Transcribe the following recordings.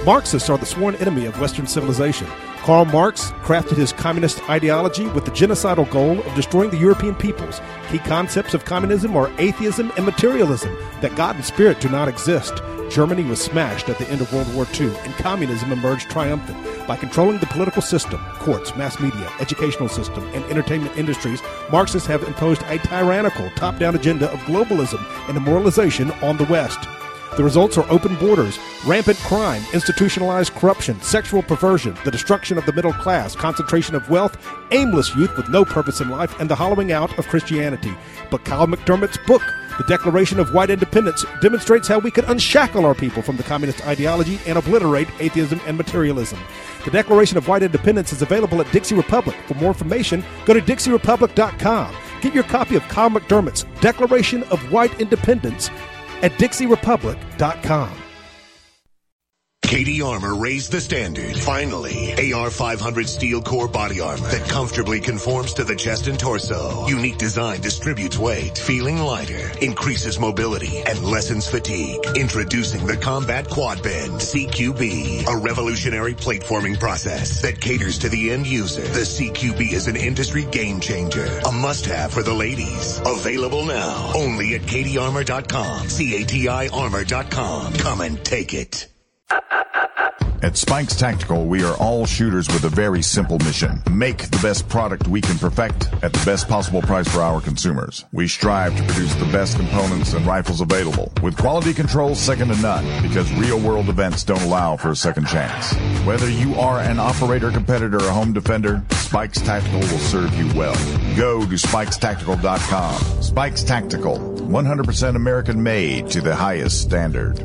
Marxists are the sworn enemy of Western civilization. Karl Marx crafted his communist ideology with the genocidal goal of destroying the European peoples. Key concepts of communism are atheism and materialism, that God and spirit do not exist. Germany was smashed at the end of World War II, and communism emerged triumphant. By controlling the political system, courts, mass media, educational system, and entertainment industries, Marxists have imposed a tyrannical top-down agenda of globalism and demoralization on the West. The results are open borders, rampant crime, institutionalized corruption, sexual perversion, the destruction of the middle class, concentration of wealth, aimless youth with no purpose in life, and the hollowing out of Christianity. But Cal McDermott's book, The Declaration of White Independence, demonstrates how we could unshackle our people from the communist ideology and obliterate atheism and materialism. The Declaration of White Independence is available at Dixie Republic. For more information, go to DixieRepublic.com. Get your copy of Cal McDermott's Declaration of White Independence at DixieRepublic.com. Katie Armor raised the standard. Finally, AR-500 steel core body armor that comfortably conforms to the chest and torso. Unique design distributes weight, feeling lighter, increases mobility, and lessens fatigue. Introducing the Combat Quad Bend CQB, a revolutionary plateforming process that caters to the end user. The CQB is an industry game changer, a must-have for the ladies. Available now, only at KatieArmor.com, CATIArmor.com. Come and take it. At Spikes Tactical, we are all shooters with a very simple mission. Make the best product we can perfect at the best possible price for our consumers. We strive to produce the best components and rifles available, with quality control second to none, because real-world events don't allow for a second chance. Whether you are an operator, competitor, or home defender, Spikes Tactical will serve you well. Go to SpikesTactical.com. Spikes Tactical, 100% American-made to the highest standard.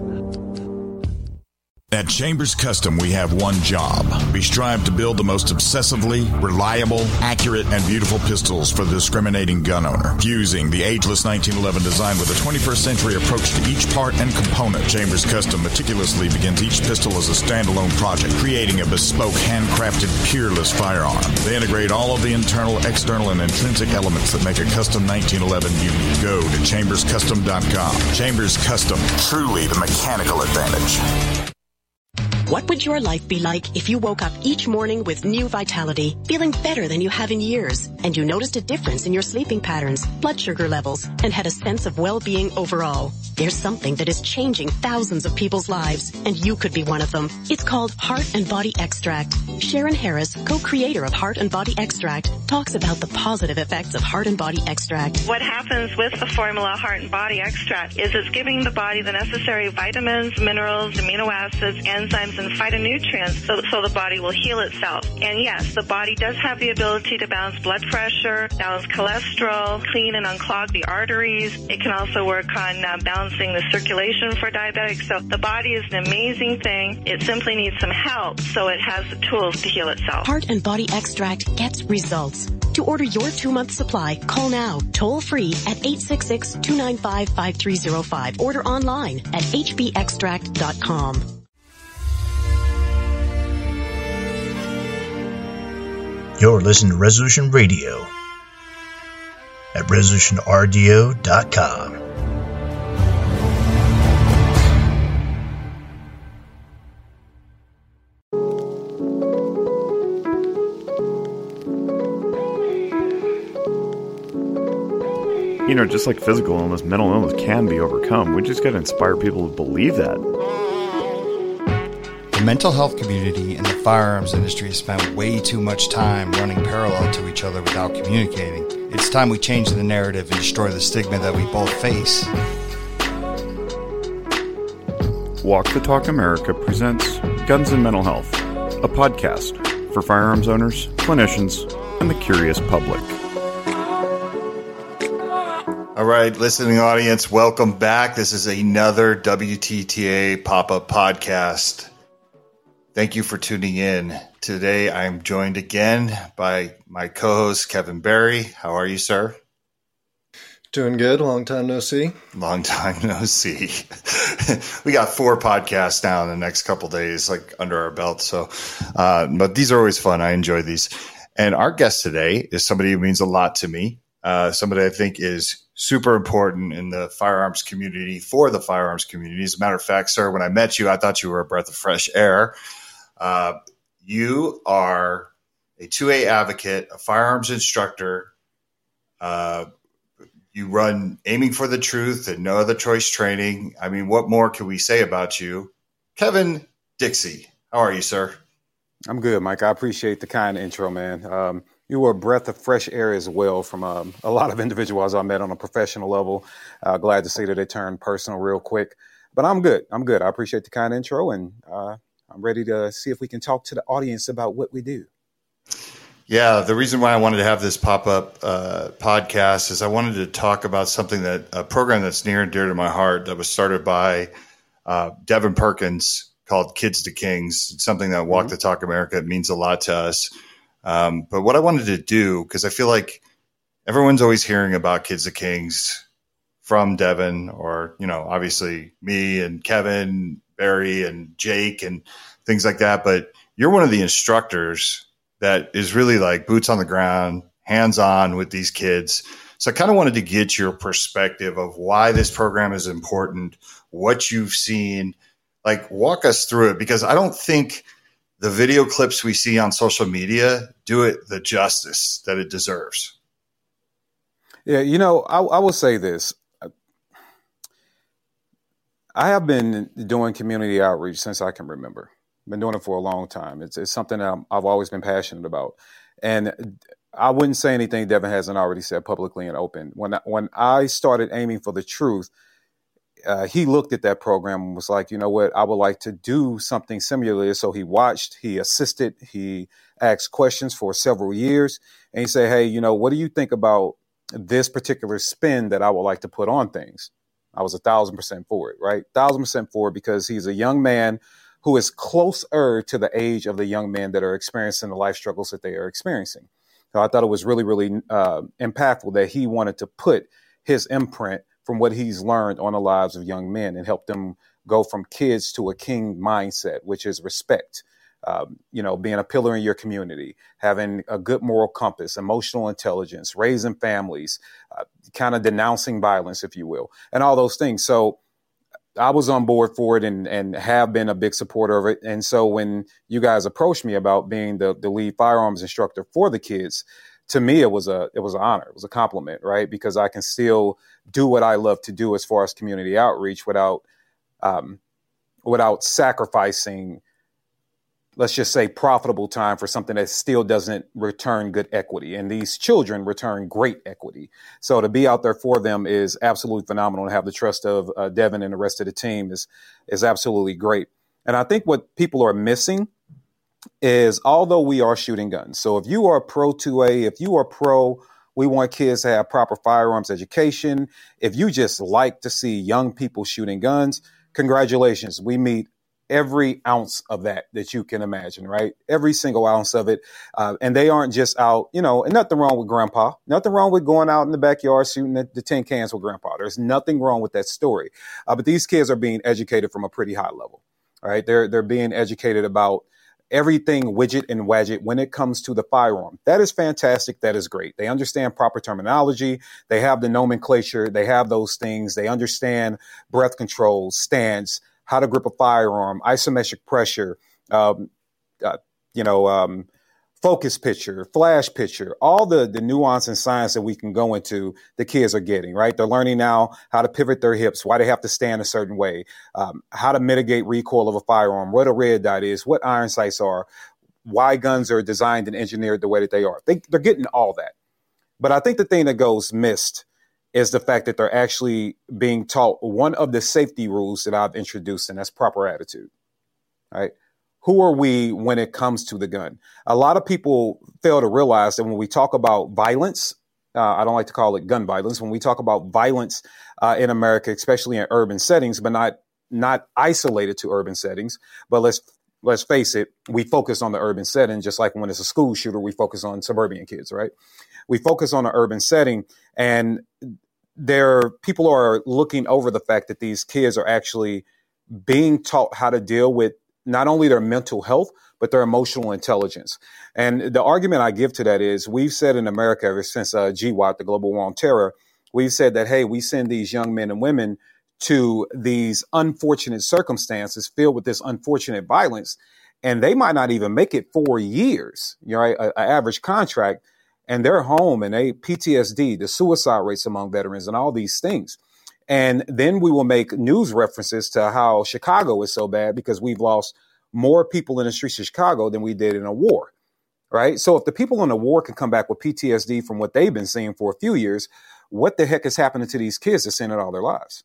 At Chambers Custom, we have one job. We strive to build the most obsessively reliable, accurate, and beautiful pistols for the discriminating gun owner. Fusing the ageless 1911 design with a 21st century approach to each part and component, Chambers Custom meticulously begins each pistol as a standalone project, creating a bespoke, handcrafted, peerless firearm. They integrate all of the internal, external, and intrinsic elements that make a custom 1911 unique. Go to ChambersCustom.com. Chambers Custom, truly the mechanical advantage. What would your life be like if you woke up each morning with new vitality, feeling better than you have in years, and you noticed a difference in your sleeping patterns, blood sugar levels, and had a sense of well-being overall? There's something that is changing thousands of people's lives, and you could be one of them. It's called Heart and Body Extract. Sharon Harris, co-creator of Heart and Body Extract, talks about the positive effects of Heart and Body Extract. What happens with the formula Heart and Body Extract is it's giving the body the necessary vitamins, minerals, amino acids, enzymes, and phytonutrients so the body will heal itself. And yes, the body does have the ability to balance blood pressure, balance cholesterol, clean and unclog the arteries. It can also work on balancing the circulation for diabetics. So the body is an amazing thing. It simply needs some help so it has the tools to heal itself. Heart and Body Extract gets results. To order your 2-month supply, call now, toll free at 866-295-5305. Order online at hbextract.com. You're listening to Resolution Radio at resolutionrdo.com. You know, just like physical illness, mental illness can be overcome. We just got to inspire people to believe that. The mental health community and the firearms industry spend way too much time running parallel to each other without communicating. It's time we change the narrative and destroy the stigma that we both face. Walk the Talk America presents Guns and Mental Health, a podcast for firearms owners, clinicians, and the curious public. All right, listening audience, welcome back. This is another WTTA pop-up podcast. Thank you for tuning in. Today, I'm joined again by my co-host, Kevin Barry. How are you, sir? Doing good. Long time no see. Long time no see. We got 4 podcasts now in the next couple days, like under our belt. So, but these are always fun. I enjoy these. And our guest today is somebody who means a lot to me. Somebody I think is super important in the firearms community, for the firearms community. As a matter of fact, sir, when I met you, I thought you were a breath of fresh air. You are a 2A advocate, a firearms instructor. You run Aiming for the Truth and No Other Choice training. I mean, what more can we say about you? Kevin Dixie, how are you, sir? I'm good, Mike. I appreciate the kind intro, man. You were a breath of fresh air as well from a lot of individuals I met on a professional level. Glad to see that it turned personal real quick. But I'm good. I appreciate the kind intro, and I'm ready to see if we can talk to the audience about what we do. Yeah, the reason why I wanted to have this pop-up podcast is I wanted to talk about a program that's near and dear to my heart that was started by Devin Perkins called Kids to Kings. It's something that Walk the Talk America means a lot to us. But what I wanted to do, because I feel like everyone's always hearing about Kids to Kings from Devin or, obviously me and Kevin, Barry and Jake and things like that. But you're one of the instructors that is really like boots on the ground, hands-on with these kids. So I kind of wanted to get your perspective of why this program is important, what you've seen, like walk us through it, because I don't think the video clips we see on social media do it the justice that it deserves. Yeah, I will say this. I have been doing community outreach since I can remember. Been doing it for a long time. It's something that I've always been passionate about. And I wouldn't say anything Devin hasn't already said publicly and open. When I started Aiming for the Truth, he looked at that program and was like, you know what, I would like to do something similar. So he watched, he assisted, he asked questions for several years. And he said, hey, what do you think about this particular spin that I would like to put on things? I was 1,000% for it, right? 1,000% for it, because he's a young man who is closer to the age of the young men that are experiencing the life struggles that they are experiencing. So I thought it was really, really impactful that he wanted to put his imprint from what he's learned on the lives of young men and help them go from kids to a king mindset, which is respect, being a pillar in your community, having a good moral compass, emotional intelligence, raising families, kind of denouncing violence, if you will, and all those things. So I was on board for it and have been a big supporter of it. And so when you guys approached me about being the lead firearms instructor for the kids, to me, it was an honor. It was a compliment, right? Because I can still do what I love to do as far as community outreach without sacrificing, let's just say, profitable time for something that still doesn't return good equity. And these children return great equity. So to be out there for them is absolutely phenomenal. And have the trust of Devin and the rest of the team is absolutely great. And I think what people are missing is, although we are shooting guns, so if you are pro 2A, if you are pro, we want kids to have proper firearms education, if you just like to see young people shooting guns, congratulations. We meet every ounce of that you can imagine, right? Every single ounce of it. And they aren't just out, and nothing wrong with grandpa, nothing wrong with going out in the backyard shooting the tin cans with grandpa. There's nothing wrong with that story. But these kids are being educated from a pretty high level, right? They're being educated about everything widget and wadget when it comes to the firearm. That is fantastic. That is great. They understand proper terminology. They have the nomenclature. They have those things. They understand breath control, stance, how to grip a firearm, isometric pressure, focus picture, flash picture, all the nuance and science that we can go into, the kids are getting, right? They're learning now how to pivot their hips, why they have to stand a certain way, how to mitigate recoil of a firearm, what a red dot is, what iron sights are, why guns are designed and engineered the way that they are. They're getting all that. But I think the thing that goes missed is the fact that they're actually being taught one of the safety rules that I've introduced, and that's proper attitude, right? Who are we when it comes to the gun? A lot of people fail to realize that when we talk about violence, I don't like to call it gun violence. When we talk about violence in America, especially in urban settings, but not isolated to urban settings, but let's face it, we focus on the urban setting, just like when it's a school shooter, we focus on suburban kids, right? We focus on an urban setting, and people are looking over the fact that these kids are actually being taught how to deal with not only their mental health, but their emotional intelligence. And the argument I give to that is, we've said in America ever since GWOT, the Global War on Terror, we've said that, hey, we send these young men and women to these unfortunate circumstances filled with this unfortunate violence, and they might not even make it 4 years, right? An average contract, and they're home, and they PTSD, the suicide rates among veterans, and all these things. And then we will make news references to how Chicago is so bad because we've lost more people in the streets of Chicago than we did in a war, right? So if the people in the war can come back with PTSD from what they've been seeing for a few years, what the heck is happening to these kids that's in it all their lives?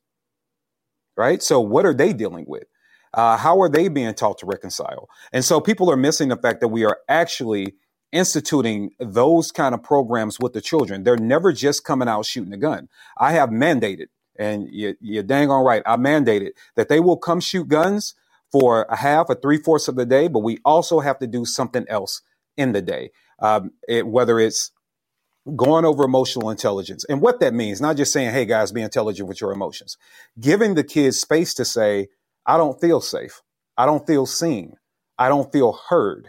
Right? So what are they dealing with? How are they being taught to reconcile? And so people are missing the fact that we are actually instituting those kind of programs with the children. They're never just coming out shooting a gun. I have mandated, and you're dang on right, I mandated that they will come shoot guns for a half or 3/4 of the day, but we also have to do something else in the day, whether it's going over emotional intelligence. And what that means, not just saying, hey, guys, be intelligent with your emotions. Giving the kids space to say, I don't feel safe. I don't feel seen. I don't feel heard.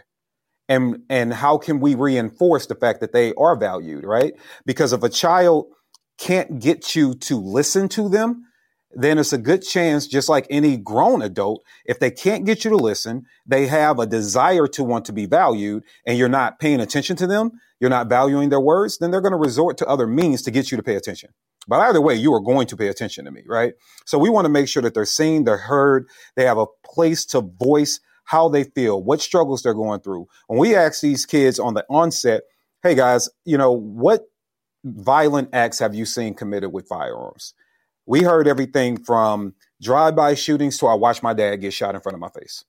And how can we reinforce the fact that they are valued, right? Because if a child can't get you to listen to them, then it's a good chance, just like any grown adult, if they can't get you to listen, they have a desire to want to be valued, and you're not paying attention to them, you're not valuing their words, then they're going to resort to other means to get you to pay attention. But either way, you are going to pay attention to me, right? So we want to make sure that they're seen, they're heard, they have a place to voice how they feel, what struggles they're going through. When we ask these kids on the onset, hey guys, what violent acts have you seen committed with firearms? We heard everything from drive-by shootings to I watched my dad get shot in front of my face,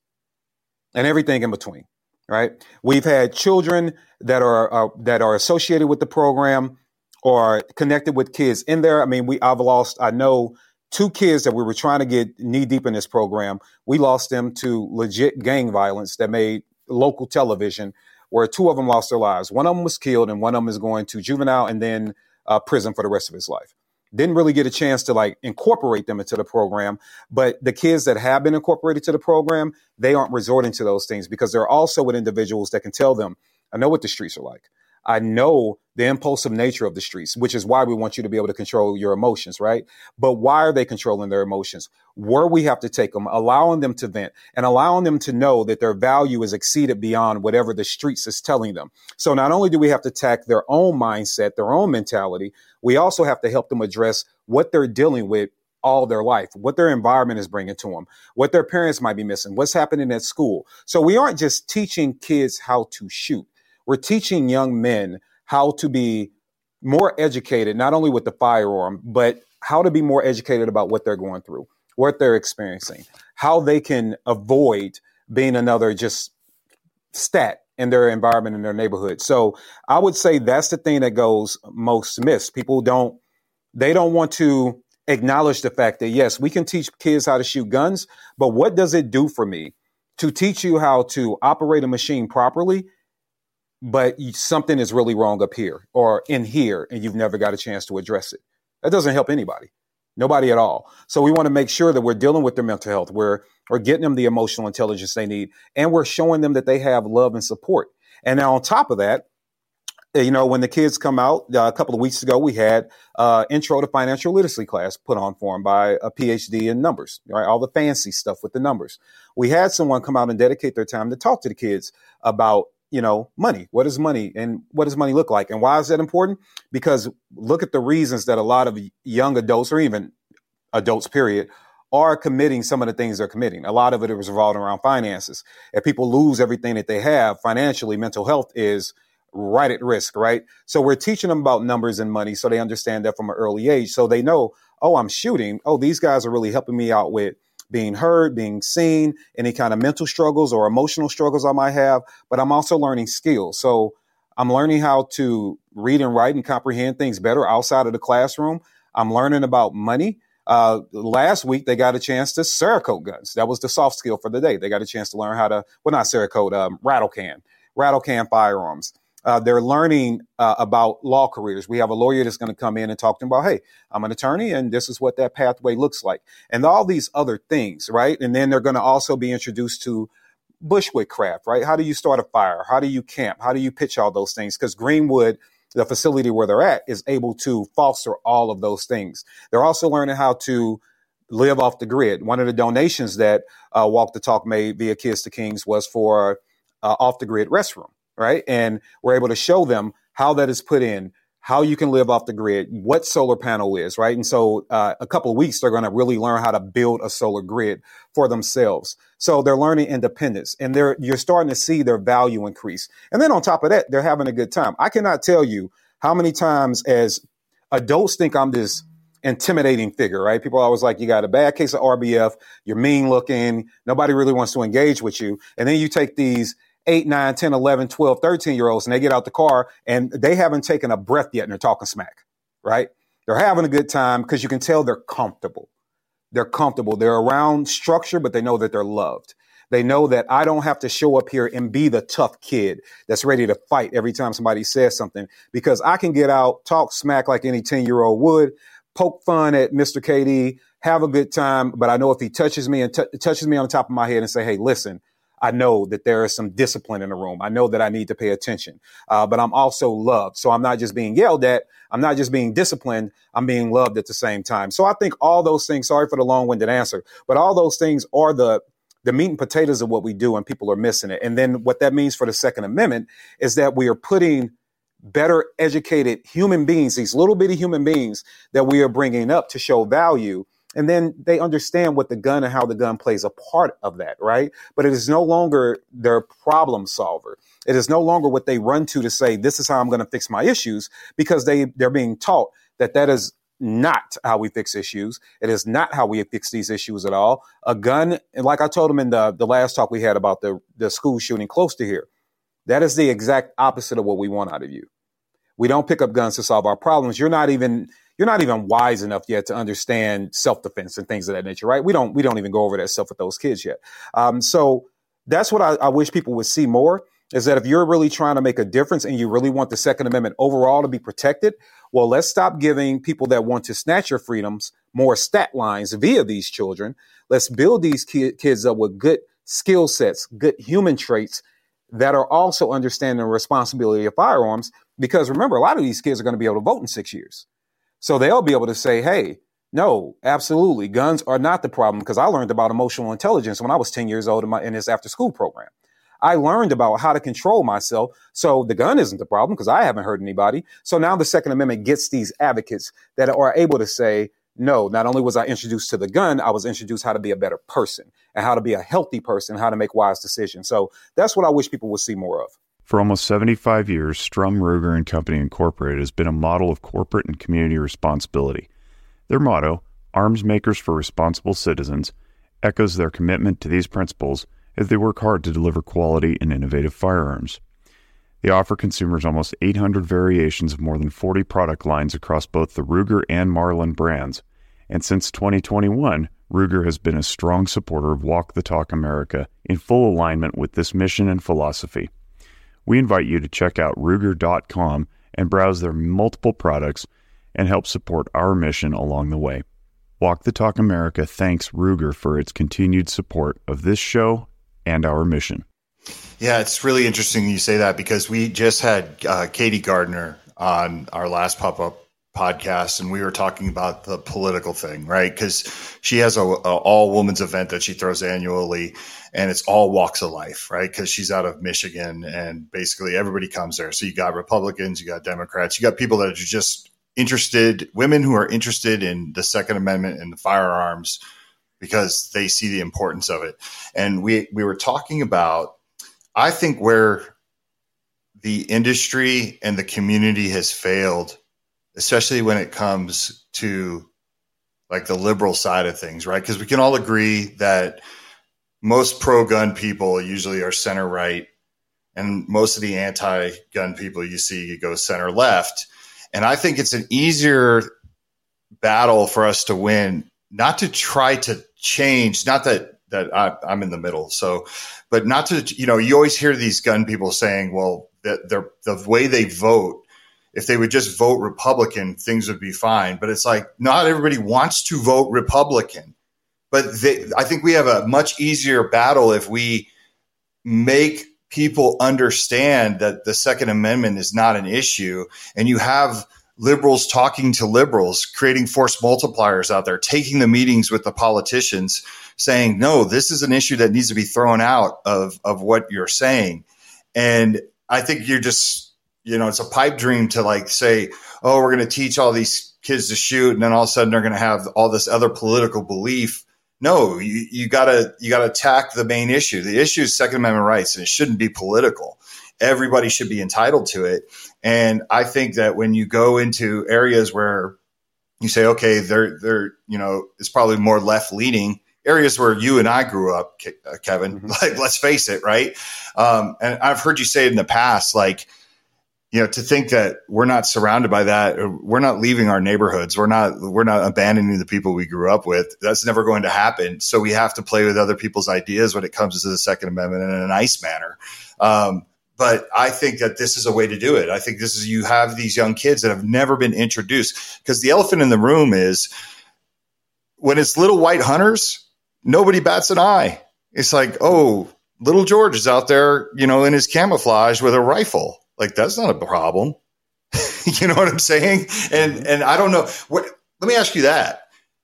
and everything in between, right? We've had children that are associated with the program or connected with kids in there. I mean, I know 2 kids that we were trying to get knee deep in this program. We lost them to legit gang violence that made local television, where 2 of them lost their lives. One of them was killed, and one of them is going to juvenile and then prison for the rest of his life. Didn't really get a chance to incorporate them into the program. But the kids that have been incorporated to the program, they aren't resorting to those things because they're also with individuals that can tell them, I know what the streets are like. I know the impulsive nature of the streets, which is why we want you to be able to control your emotions, right? But why are they controlling their emotions? Where we have to take them, allowing them to vent and allowing them to know that their value is exceeded beyond whatever the streets is telling them. So not only do we have to attack their own mindset, their own mentality, we also have to help them address what they're dealing with all their life, what their environment is bringing to them, what their parents might be missing, what's happening at school. So we aren't just teaching kids how to shoot. We're teaching young men how to be more educated, not only with the firearm, but how to be more educated about what they're going through, what they're experiencing, how they can avoid being another just stat in their environment, in their neighborhood. So I would say that's the thing that goes most missed. People don't want to acknowledge the fact that, yes, we can teach kids how to shoot guns, but what does it do for me to teach you how to operate a machine properly, but something is really wrong up here or in here, and you've never got a chance to address it? That doesn't help anybody, nobody at all. So we want to make sure that we're dealing with their mental health. We're getting them the emotional intelligence they need, and we're showing them that they have love and support. And now on top of that, when the kids come out, a couple of weeks ago, we had intro to financial literacy class put on for them by a PhD in numbers, right? All the fancy stuff with the numbers. We had someone come out and dedicate their time to talk to the kids about money. What is money and what does money look like? And why is that important? Because look at the reasons that a lot of young adults, or even adults, period, are committing some of the things they're committing. A lot of it is revolving around finances. If people lose everything that they have financially, mental health is right at risk, right? So we're teaching them about numbers and money so they understand that from an early age. So they know, oh, I'm shooting. Oh, these guys are really helping me out with being heard, being seen, any kind of mental struggles or emotional struggles I might have, but I'm also learning skills. So I'm learning how to read and write and comprehend things better outside of the classroom. I'm learning about money. Last week, they got a chance to Cerakote guns. That was the soft skill for the day. They got a chance to learn how to, well, not Cerakote, rattle can firearms. They're learning about law careers. We have a lawyer that's going to come in and talk to them about, hey, I'm an attorney and this is what that pathway looks like. And all these other things, right? And then they're going to also be introduced to bushwick craft, right? How do you start a fire? How do you camp? How do you pitch all those things? Because Greenwood the facility where they're at is able to foster all of those things. They're also learning how to live off the grid. One of the donations that Walk the Talk made via Kids to Kings was for off the grid restroom, right? And we're able to show them how that is put in, how you can live off the grid, what solar panel is, right? And so a couple of weeks, they're going to really learn how to build a solar grid for themselves. So they're learning independence, and you're starting to see their value increase. And then on top of that, they're having a good time. I cannot tell you how many times as adults think I'm this intimidating figure, right? People are always like, you got a bad case of RBF, you're mean looking, nobody really wants to engage with you. And then you take these 8, 9, 10, 11, 12, 13-year-olds, and they get out the car and they haven't taken a breath yet and they're talking smack, right? They're having a good time because you can tell they're comfortable. They're comfortable. They're around structure, but they know that they're loved. They know that I don't have to show up here and be the tough kid that's ready to fight every time somebody says something, because I can get out, talk smack like any 10-year-old would, poke fun at Mr. KD, have a good time. But I know if he touches me and touches me on the top of my head and say, hey, listen, I know that there is some discipline in the room. I know that I need to pay attention, but I'm also loved. So I'm not just being yelled at. I'm not just being disciplined. I'm being loved at the same time. So I think all those things, sorry for the long-winded answer, but all those things are the meat and potatoes of what we do, and people are missing it. And then what that means for the Second Amendment is that we are putting better educated human beings, these little bitty human beings that we are bringing up to show value. And then they understand what the gun and how the gun plays a part of that, right? But it is no longer their problem solver. It is no longer what they run to say, this is how I'm going to fix my issues, because they're being taught that is not how we fix issues. It is not how we fix these issues at all. A gun, and like I told them in the last talk we had about the school shooting close to here, that is the exact opposite of what we want out of you. We don't pick up guns to solve our problems. You're not even wise enough yet to understand self-defense and things of that nature, right? We don't even go over that stuff with those kids yet. So that's what I wish people would see more, is that if you're really trying to make a difference and you really want the Second Amendment overall to be protected, well, let's stop giving people that want to snatch your freedoms more stat lines via these children. Let's build these kids up with good skill sets, good human traits that are also understanding the responsibility of firearms. Because remember, a lot of these kids are going to be able to vote in 6 years. So they'll be able to say, hey, no, absolutely, guns are not the problem, because I learned about emotional intelligence when I was 10 years old in this after school program. I learned about how to control myself. So the gun isn't the problem because I haven't hurt anybody. So now the Second Amendment gets these advocates that are able to say, no, not only was I introduced to the gun, I was introduced how to be a better person and how to be a healthy person, how to make wise decisions. So that's what I wish people would see more of. For almost 75 years, Strum, Ruger & Company Incorporated has been a model of corporate and community responsibility. Their motto, Arms Makers for Responsible Citizens, echoes their commitment to these principles as they work hard to deliver quality and innovative firearms. They offer consumers almost 800 variations of more than 40 product lines across both the Ruger and Marlin brands. And since 2021, Ruger has been a strong supporter of Walk the Talk America in full alignment with this mission and philosophy. We invite you to check out Ruger.com and browse their multiple products and help support our mission along the way. Walk the Talk America thanks Ruger for its continued support of this show and our mission. Yeah, it's really interesting you say that, because we just had Katie Gardner on our last pop-up podcast, and we were talking about the political thing, right? Because she has a all-women's event that she throws annually, and it's all walks of life, right? Because she's out of Michigan, and basically everybody comes there. So you got Republicans, you got Democrats, you got people that are just interested, women who are interested in the Second Amendment and the firearms because they see the importance of it. And we were talking about, I think, where the industry and the community has failed, especially when it comes to like the liberal side of things, right? Because we can all agree that most pro-gun people usually are center right, and most of the anti-gun people you see go center left. And I think it's an easier battle for us to win, not to try to change, not that I'm in the middle. So, but not to, you always hear these gun people saying, well, the way they vote, if they would just vote Republican, things would be fine. But it's like, not everybody wants to vote Republican. But I think we have a much easier battle if we make people understand that the Second Amendment is not an issue, and you have liberals talking to liberals, creating force multipliers out there, taking the meetings with the politicians, saying, no, this is an issue that needs to be thrown out of what you're saying. And I think you're just, it's a pipe dream to like say, oh, we're going to teach all these kids to shoot, and then all of a sudden they're going to have all this other political belief. No, you gotta attack the main issue. The issue is Second Amendment rights, and it shouldn't be political. Everybody should be entitled to it. And I think that when you go into areas where you say, okay, they're it's probably more left leaning, areas where you and I grew up, Kevin, like, let's face it, right? And I've heard you say it in the past, like, to think that we're not surrounded by that, we're not leaving our neighborhoods, we're not abandoning the people we grew up with. That's never going to happen. So we have to play with other people's ideas when it comes to the Second Amendment in a nice manner. But I think that this is a way to do it. I think you have these young kids that have never been introduced, because the elephant in the room is when it's little white hunters, nobody bats an eye. It's like, oh, little George is out there, in his camouflage with a rifle. Like, that's not a problem. You know what I'm saying? And I don't know. Let me ask you that.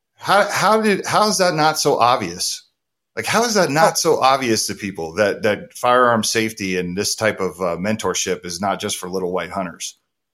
How is that not so obvious? Like, how is that not so obvious to people that firearm safety and this type of mentorship is not just for little white hunters?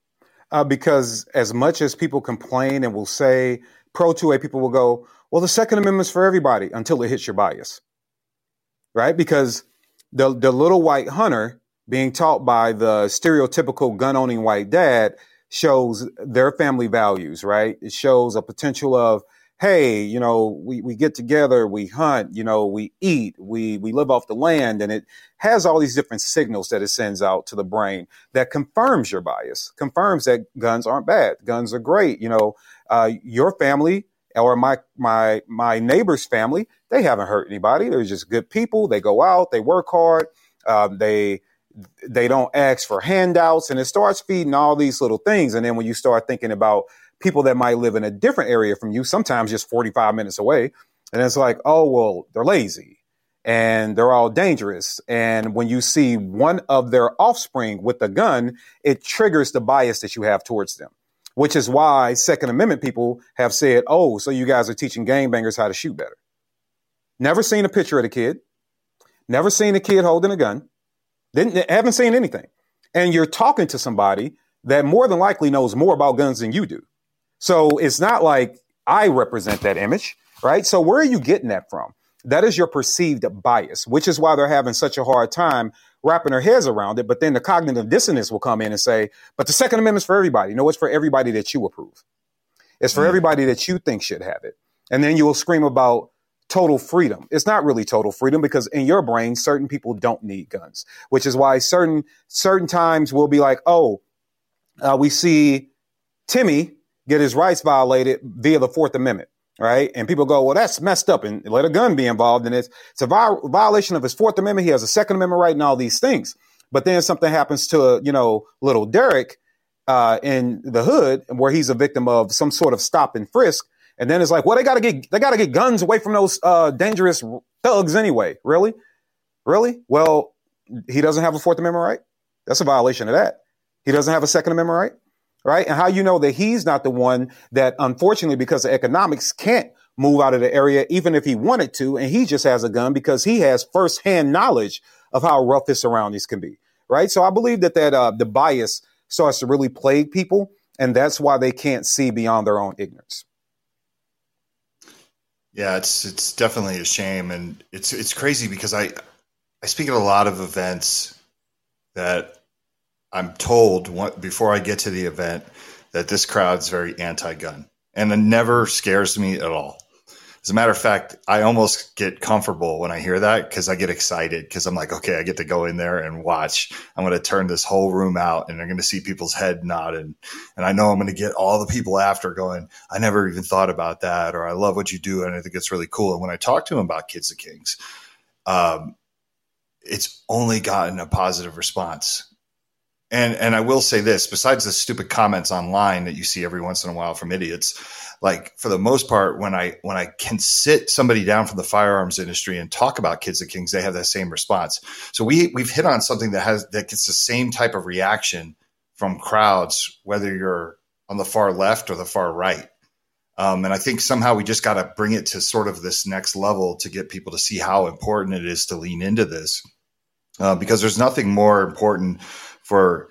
Because as much as people complain and will say pro 2A, people will go, well, the Second Amendment's for everybody until it hits your bias, right? Because the little white hunter being taught by the stereotypical gun-owning white dad shows their family values, right? It shows a potential of, hey, we get together, we hunt, we eat, we live off the land. And it has all these different signals that it sends out to the brain that confirms your bias, confirms that guns aren't bad. Guns are great. Your family or my neighbor's family, they haven't hurt anybody. They're just good people. They go out, they work hard. They don't ask for handouts, and it starts feeding all these little things. And then when you start thinking about people that might live in a different area from you, sometimes just 45 minutes away, and it's like, oh, well, they're lazy and they're all dangerous. And when you see one of their offspring with a gun, it triggers the bias that you have towards them, which is why Second Amendment people have said, oh, so you guys are teaching gangbangers how to shoot better. Never seen a picture of the kid. Never seen a kid holding a gun. Haven't seen anything. And you're talking to somebody that more than likely knows more about guns than you do. So it's not like I represent that image, right? So where are you getting that from? That is your perceived bias, which is why they're having such a hard time wrapping their heads around it. But then the cognitive dissonance will come in and say, but the Second Amendment's for everybody. No, it's for everybody that you approve. It's for everybody that you think should have it. And then you will scream about total freedom. It's not really total freedom, because in your brain, certain people don't need guns, which is why certain times we'll be like, oh, we see Timmy get his rights violated via the Fourth Amendment, right? And people go, well, that's messed up, and let a gun be involved in it. It's a violation of his Fourth Amendment. He has a Second Amendment right and all these things. But then something happens to, little Derek in the hood where he's a victim of some sort of stop and frisk. And then it's like, well, they gotta get guns away from those dangerous thugs anyway. Really? Well, he doesn't have a Fourth Amendment right. That's a violation of that. He doesn't have a Second Amendment right? And how you know that he's not the one that, unfortunately, because of economics, can't move out of the area, even if he wanted to, and he just has a gun because he has firsthand knowledge of how rough his surroundings can be, right? So I believe that the bias starts to really plague people, and that's why they can't see beyond their own ignorance. Yeah, it's definitely a shame, and it's crazy because I speak at a lot of events that I'm told before I get to the event that this crowd's very anti-gun, and it never scares me at all. As a matter of fact, I almost get comfortable when I hear that because I get excited because I'm like, okay, I get to go in there and watch. I'm going to turn this whole room out and I'm going to see people's head nodding. And I know I'm going to get all the people after going, I never even thought about that, or I love what you do and I think it's really cool. And when I talk to them about Kids of Kings, it's only gotten a positive response. And I will say this, besides the stupid comments online that you see every once in a while from idiots, like for the most part, when I can sit somebody down from the firearms industry and talk about Kids of Kings, they have that same response. So we've hit on something that gets the same type of reaction from crowds, whether you're on the far left or the far right. And I think somehow we just got to bring it to sort of this next level to get people to see how important it is to lean into this, because there's nothing more important for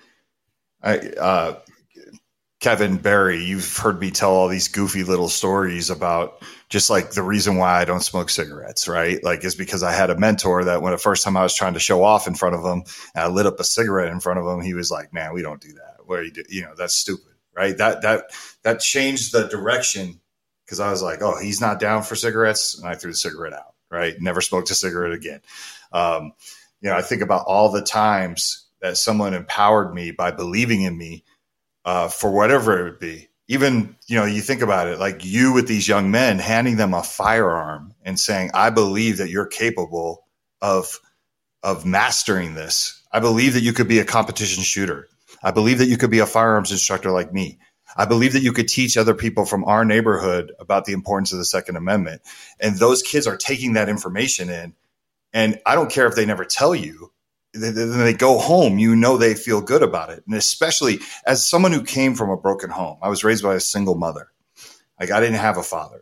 Kevin Barry. You've heard me tell all these goofy little stories about just like the reason why I don't smoke cigarettes, right? Like, is because I had a mentor that when the first time I was trying to show off in front of him and I lit up a cigarette in front of him, he was like, man, we don't do that. What are you doing? You know, that's stupid, right? That changed the direction, because I was like, oh, he's not down for cigarettes. And I threw the cigarette out, right? Never smoked a cigarette again. You know, I think about all the times that someone empowered me by believing in me, for whatever it would be. Even, you know, you think about it, like you with these young men, handing them a firearm and saying, I believe that you're capable of mastering this. I believe that you could be a competition shooter. I believe that you could be a firearms instructor like me. I believe that you could teach other people from our neighborhood about the importance of the Second Amendment. And those kids are taking that information in. And I don't care if they never tell you. Then they go home, you know, they feel good about it. And especially as someone who came from a broken home, I was raised by a single mother. Like, I didn't have a father.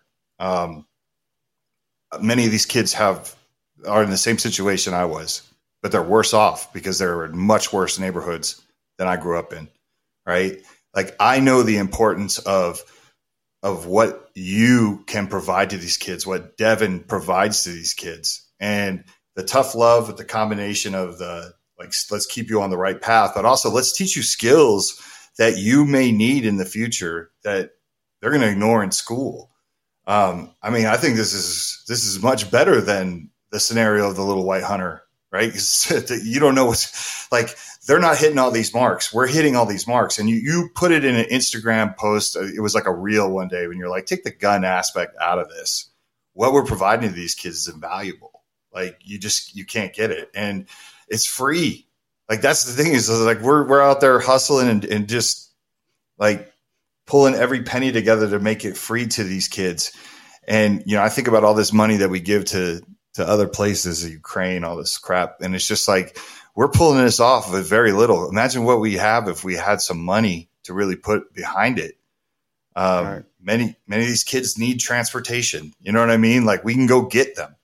Many of these kids are in the same situation I was, but they're worse off because they're in much worse neighborhoods than I grew up in. Right. Like, I know the importance of what you can provide to these kids, what Devin provides to these kids, and the tough love with the combination of let's keep you on the right path, but also let's teach you skills that you may need in the future that they're going to ignore in school. I mean, I think this is much better than the scenario of the little white hunter, right? You don't know what's like, they're not hitting all these marks. We're hitting all these marks. And you put it in an Instagram post. It was like a reel one day when you're like, take the gun aspect out of this. What we're providing to these kids is invaluable. Like, you can't get it. And it's free. Like, that's the thing, is like, we're out there hustling and just like pulling every penny together to make it free to these kids. And, you know, I think about all this money that we give to other places, Ukraine, all this crap. And it's just like, we're pulling this off with very little. Imagine what we have if we had some money to really put behind it. Right. Many of these kids need transportation. You know what I mean? Like, we can go get them.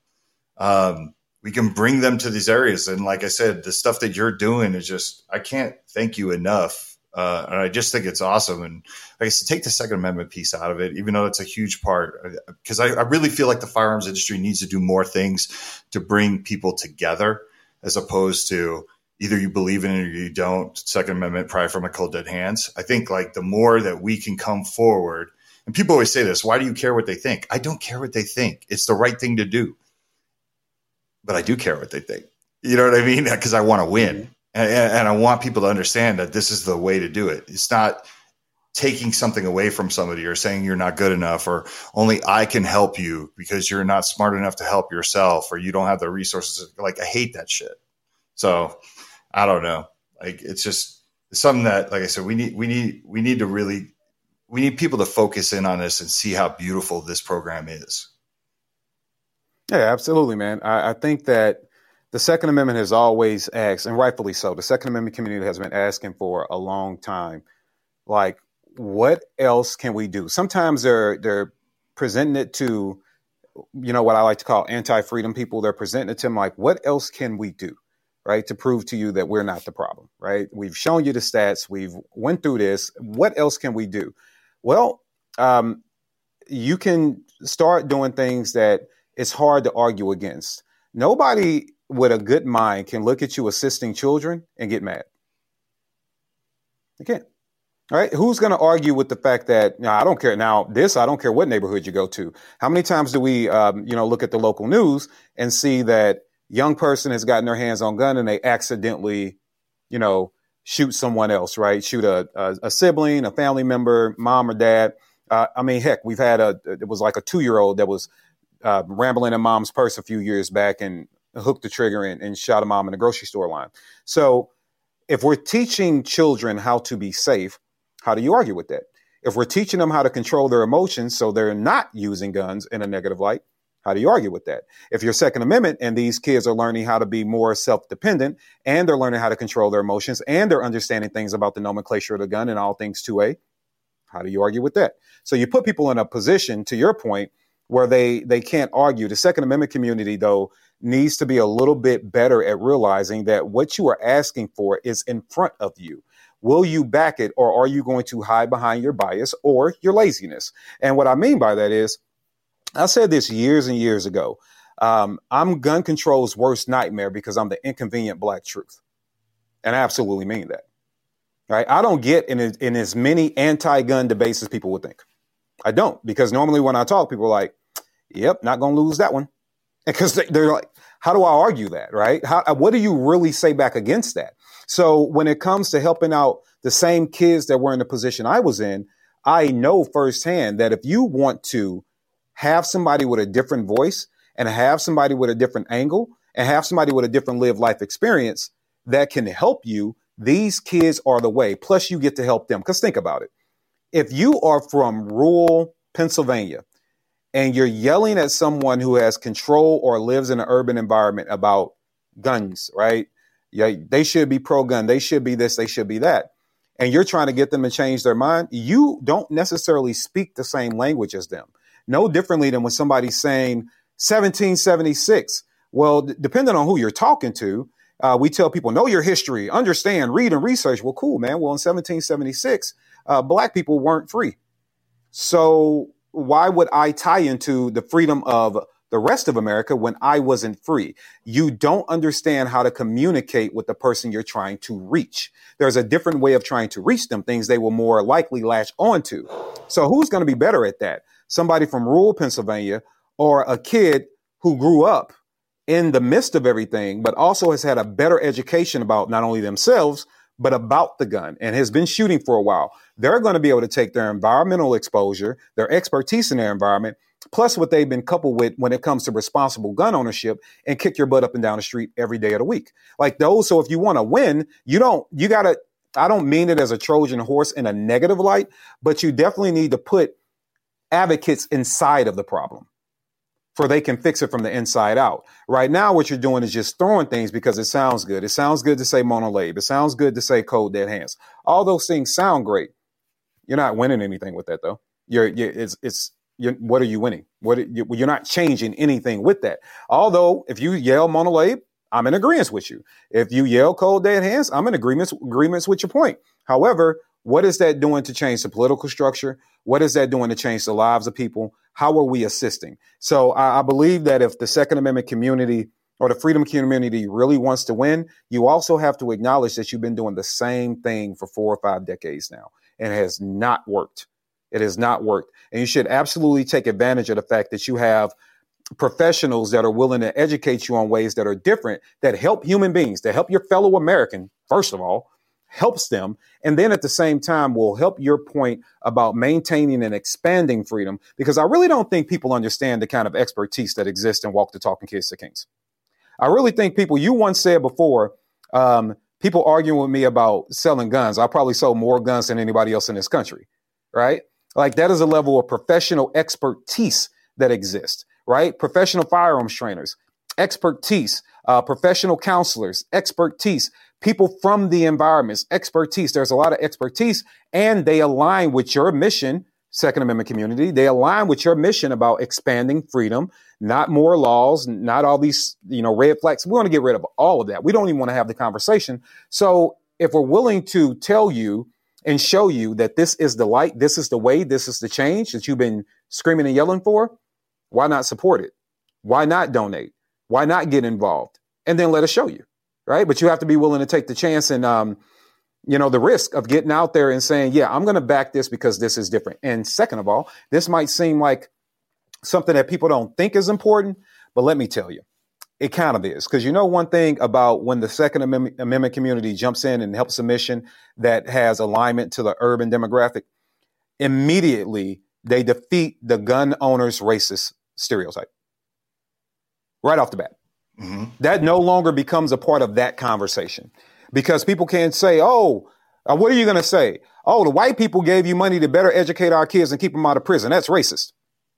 We can bring them to these areas. And like I said, the stuff that you're doing is just, I can't thank you enough. And I just think it's awesome. And like I said, take the Second Amendment piece out of it, even though it's a huge part, because I really feel like the firearms industry needs to do more things to bring people together, as opposed to either you believe in it or you don't. Second Amendment, probably from a cold dead hands. I think like the more that we can come forward, and people always say this, why do you care what they think? I don't care what they think. It's the right thing to do. But I do care what they think. You know what I mean? Because I want to win. And I want people to understand that this is the way to do it. It's not taking something away from somebody or saying you're not good enough or only I can help you because you're not smart enough to help yourself or you don't have the resources. Like, I hate that shit. So I don't know. Like, it's something that, like I said, we need people to focus in on this and see how beautiful this program is. Yeah, absolutely, man. I think that the Second Amendment has always asked, and rightfully so, the Second Amendment community has been asking for a long time, like, what else can we do? Sometimes they're presenting it to, you know, what I like to call anti-freedom people. They're presenting it to them like, what else can we do, right, to prove to you that we're not the problem, right? We've shown you the stats. We've went through this. What else can we do? Well, you can start doing things that it's hard to argue against. Nobody with a good mind can look at you assisting children and get mad. They can't. All right. Who's going to argue with the fact that, I don't care. Now, I don't care what neighborhood you go to. How many times do we, look at the local news and see that young person has gotten their hands on gun and they accidentally, shoot someone else, right? Shoot a sibling, a family member, mom or dad. Heck, we've had it was like a 2-year-old that was rambling in mom's purse a few years back and hooked the trigger and shot a mom in the grocery store line. So if we're teaching children how to be safe, how do you argue with that? If we're teaching them how to control their emotions so they're not using guns in a negative light, how do you argue with that? If you're Second Amendment and these kids are learning how to be more self-dependent and they're learning how to control their emotions and they're understanding things about the nomenclature of the gun and all things 2A, how do you argue with that? So you put people in a position, to your point, where they can't argue. The Second Amendment community, though, needs to be a little bit better at realizing that what you are asking for is in front of you. Will you back it, or are you going to hide behind your bias or your laziness? And what I mean by that is, I said this years and years ago. I'm gun control's worst nightmare because I'm the inconvenient Black truth. And I absolutely mean that. Right? I don't get in as many anti-gun debates as people would think. I don't, because normally when I talk, people are like, yep, not going to lose that one. Because they're like, how do I argue that? Right? What do you really say back against that? So when it comes to helping out the same kids that were in the position I was in, I know firsthand that if you want to have somebody with a different voice and have somebody with a different angle and have somebody with a different lived life experience that can help you, these kids are the way. Plus, you get to help them. Because think about it. If you are from rural Pennsylvania and you're yelling at someone who has control or lives in an urban environment about guns, right? Yeah, they should be pro-gun. They should be this. They should be that. And you're trying to get them to change their mind. You don't necessarily speak the same language as them. No differently than when somebody's saying 1776. Well, depending on who you're talking to, we tell people, know your history, understand, read and research. Well, cool, man. Well, in 1776, Black people weren't free. So why would I tie into the freedom of the rest of America when I wasn't free? You don't understand how to communicate with the person you're trying to reach. There's a different way of trying to reach them, things they will more likely latch onto. So who's going to be better at that? Somebody from rural Pennsylvania or a kid who grew up in the midst of everything, but also has had a better education about not only themselves, but about the gun and has been shooting for a while. They're going to be able to take their environmental exposure, their expertise in their environment, plus what they've been coupled with when it comes to responsible gun ownership, and kick your butt up and down the street every day of the week. Like those. So if you want to win, I don't mean it as a Trojan horse in a negative light, but you definitely need to put advocates inside of the problem for they can fix it from the inside out. Right now, what you're doing is just throwing things because it sounds good. It sounds good to say monolab. It sounds good to say cold dead hands. All those things sound great. You're not winning anything with that, though. What are you winning? You're not changing anything with that. Although, if you yell monolab, I'm in agreement with you. If you yell cold dead hands, I'm in agreements with your point. However, what is that doing to change the political structure? What is that doing to change the lives of people? How are we assisting? So I believe that if the Second Amendment community or the freedom community really wants to win, you also have to acknowledge that you've been doing the same thing for 4 or 5 decades now, and it has not worked. It has not worked. And you should absolutely take advantage of the fact that you have professionals that are willing to educate you on ways that are different, that help human beings, that help your fellow American, first of all, helps them. And then at the same time will help your point about maintaining and expanding freedom, because I really don't think people understand the kind of expertise that exists in Walk the Talk and Kids to Kings. I really think people, you once said before, people arguing with me about selling guns. I probably sold more guns than anybody else in this country, right? Like that is a level of professional expertise that exists, right? Professional firearms trainers, expertise, professional counselors, expertise, people from the environments, expertise. There's a lot of expertise, and they align with your mission, Second Amendment community. They align with your mission about expanding freedom, not more laws, not all these, red flags. We want to get rid of all of that. We don't even want to have the conversation. So if we're willing to tell you and show you that this is the light, this is the way, this is the change that you've been screaming and yelling for, why not support it? Why not donate? Why not get involved? And then let us show you, right? But you have to be willing to take the chance and, the risk of getting out there and saying, yeah, I'm going to back this because this is different. And second of all, this might seem like something that people don't think is important, but let me tell you, it kind of is. Because one thing about when the Second Amendment community jumps in and helps a mission that has alignment to the urban demographic, immediately they defeat the gun owner's racist stereotype right off the bat. Mm-hmm. That no longer becomes a part of that conversation. because people can't say, what are you going to say? Oh, the white people gave you money to better educate our kids and keep them out of prison. That's racist.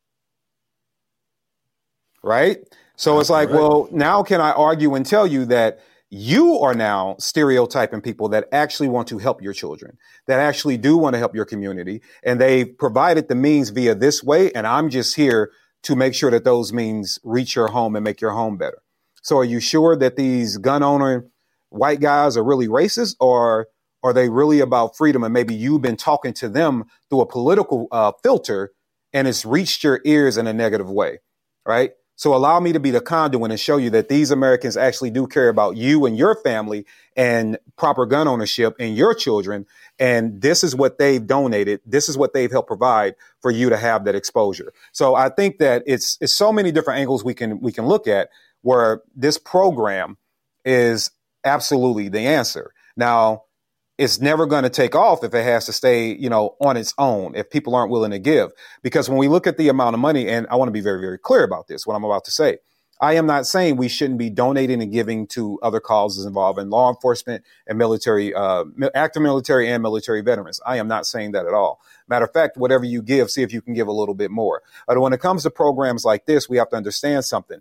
Right? So it's like, well, now can I argue and tell you that you are now stereotyping people that actually want to help your children, that actually do want to help your community, and they've provided the means via this way, and I'm just here to make sure that those means reach your home and make your home better. So are you sure that these gun owner white guys are really racist, or are they really about freedom? And maybe you've been talking to them through a political filter and it's reached your ears in a negative way, right? So allow me to be the conduit and show you that these Americans actually do care about you and your family and proper gun ownership and your children. And this is what they've donated. This is what they've helped provide for you to have that exposure. So I think that it's so many different angles we can look at where this program is absolutely the answer. Now, it's never going to take off if it has to stay, on its own, if people aren't willing to give. Because when we look at the amount of money, and I want to be very, very clear about this, what I'm about to say, I am not saying we shouldn't be donating and giving to other causes involving law enforcement and military, active military and military veterans. I am not saying that at all. Matter of fact, whatever you give, see if you can give a little bit more. But when it comes to programs like this, we have to understand something.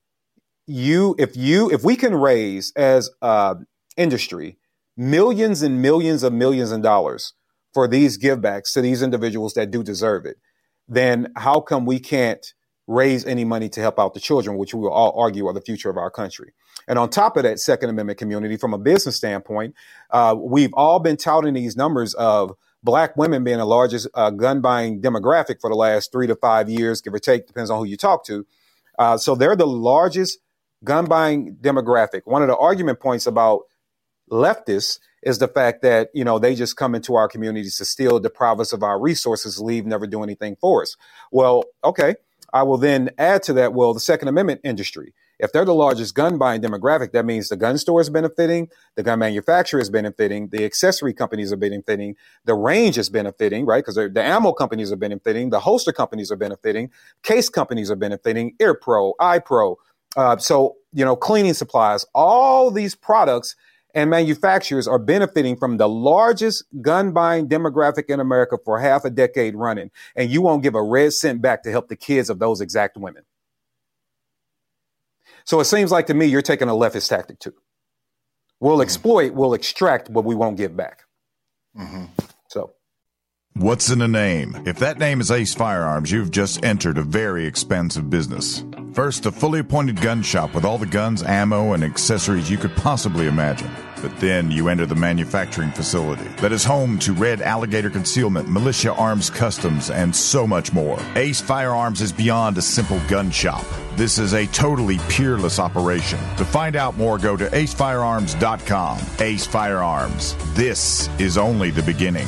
If we can raise as industry millions and millions of dollars for these givebacks to these individuals that do deserve it, then how come we can't raise any money to help out the children, which we will all argue are the future of our country? And on top of that Second Amendment community, from a business standpoint, we've all been touting these numbers of Black women being the largest gun buying demographic for the last 3 to 5 years, give or take, depends on who you talk to. So they're the largest gun buying demographic. One of the argument points about leftists is the fact that, they just come into our communities to steal, deprive us of our resources, leave, never do anything for us. Well, okay. I will then add to that, the Second Amendment industry, if they're the largest gun buying demographic, that means the gun store is benefiting, the gun manufacturer is benefiting, the accessory companies are benefiting, the range is benefiting, right? Because the ammo companies are benefiting, the holster companies are benefiting, case companies are benefiting, EarPro, iPro. So, cleaning supplies, all these products and manufacturers are benefiting from the largest gun buying demographic in America for half a decade running. And you won't give a red cent back to help the kids of those exact women. So it seems like to me, you're taking a leftist tactic too. We'll exploit, we'll extract, but we won't give back. Mm-hmm. So. What's in a name? If that name is Ace Firearms, you've just entered a very expansive business. First, a fully appointed gun shop with all the guns, ammo, and accessories you could possibly imagine. But then you enter the manufacturing facility that is home to Red Alligator Concealment, Militia Arms Customs, and so much more. Ace Firearms is beyond a simple gun shop. This is a totally peerless operation. To find out more, go to acefirearms.com. Ace Firearms. This is only the beginning.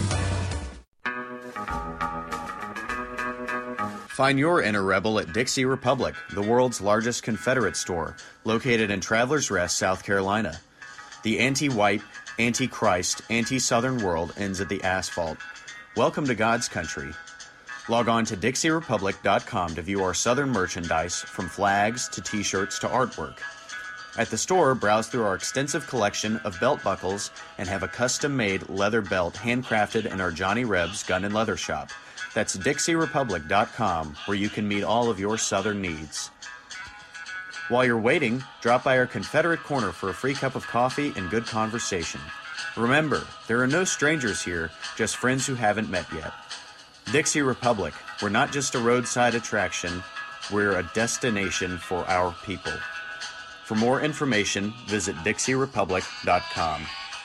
Find your inner rebel at Dixie Republic, the world's largest Confederate store, located in Travelers Rest, South Carolina. The anti-white, anti-Christ, anti-Southern world ends at the asphalt. Welcome to God's country. Log on to DixieRepublic.com to view our Southern merchandise, from flags to t-shirts to artwork. At the store, browse through our extensive collection of belt buckles and have a custom-made leather belt handcrafted in our Johnny Rebs gun and leather shop. That's DixieRepublic.com, where you can meet all of your Southern needs. While you're waiting, drop by our Confederate Corner for a free cup of coffee and good conversation. Remember, there are no strangers here, just friends who haven't met yet. Dixie Republic, we're not just a roadside attraction, we're a destination for our people. For more information, visit DixieRepublic.com.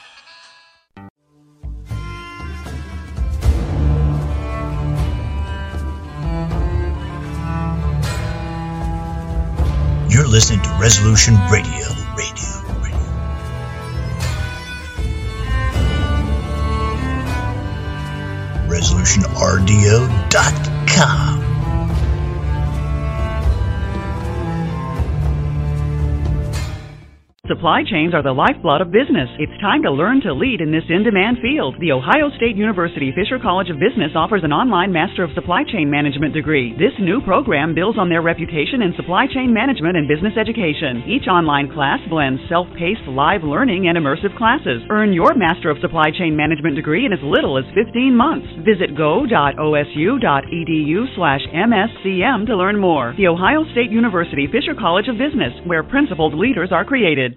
You're listening to Resolution Radio. ResolutionRDO.com. Supply chains are the lifeblood of business. It's time to learn to lead in this in-demand field. The Ohio State University Fisher College of Business offers an online Master of Supply Chain Management degree. This new program builds on their reputation in supply chain management and business education. Each online class blends self-paced live learning and immersive classes. Earn your Master of Supply Chain Management degree in as little as 15 months. Visit go.osu.edu/MSCM to learn more. The Ohio State University Fisher College of Business, where principled leaders are created.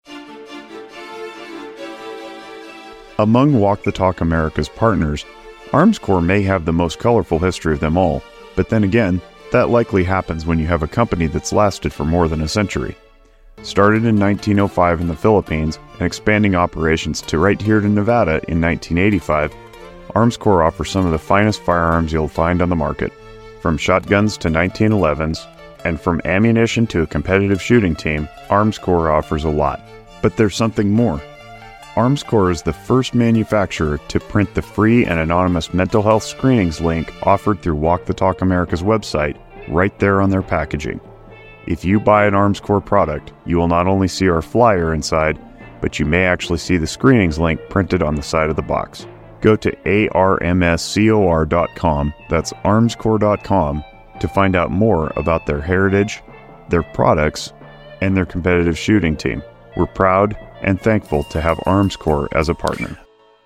Among Walk the Talk America's partners, Armscor may have the most colorful history of them all, but then again, that likely happens when you have a company that's lasted for more than a century. Started in 1905 in the Philippines and expanding operations to right here to Nevada in 1985, Armscor offers some of the finest firearms you'll find on the market, from shotguns to 1911s, and from ammunition to a competitive shooting team. Armscor offers a lot. But there's something more. Armscor is the first manufacturer to print the free and anonymous mental health screenings link offered through Walk the Talk America's website right there on their packaging. If you buy an Armscor product, you will not only see our flyer inside, but you may actually see the screenings link printed on the side of the box. Go to armscor.com, that's armscor.com, to find out more about their heritage, their products, and their competitive shooting team. We're proud and thankful to have Armscor as a partner.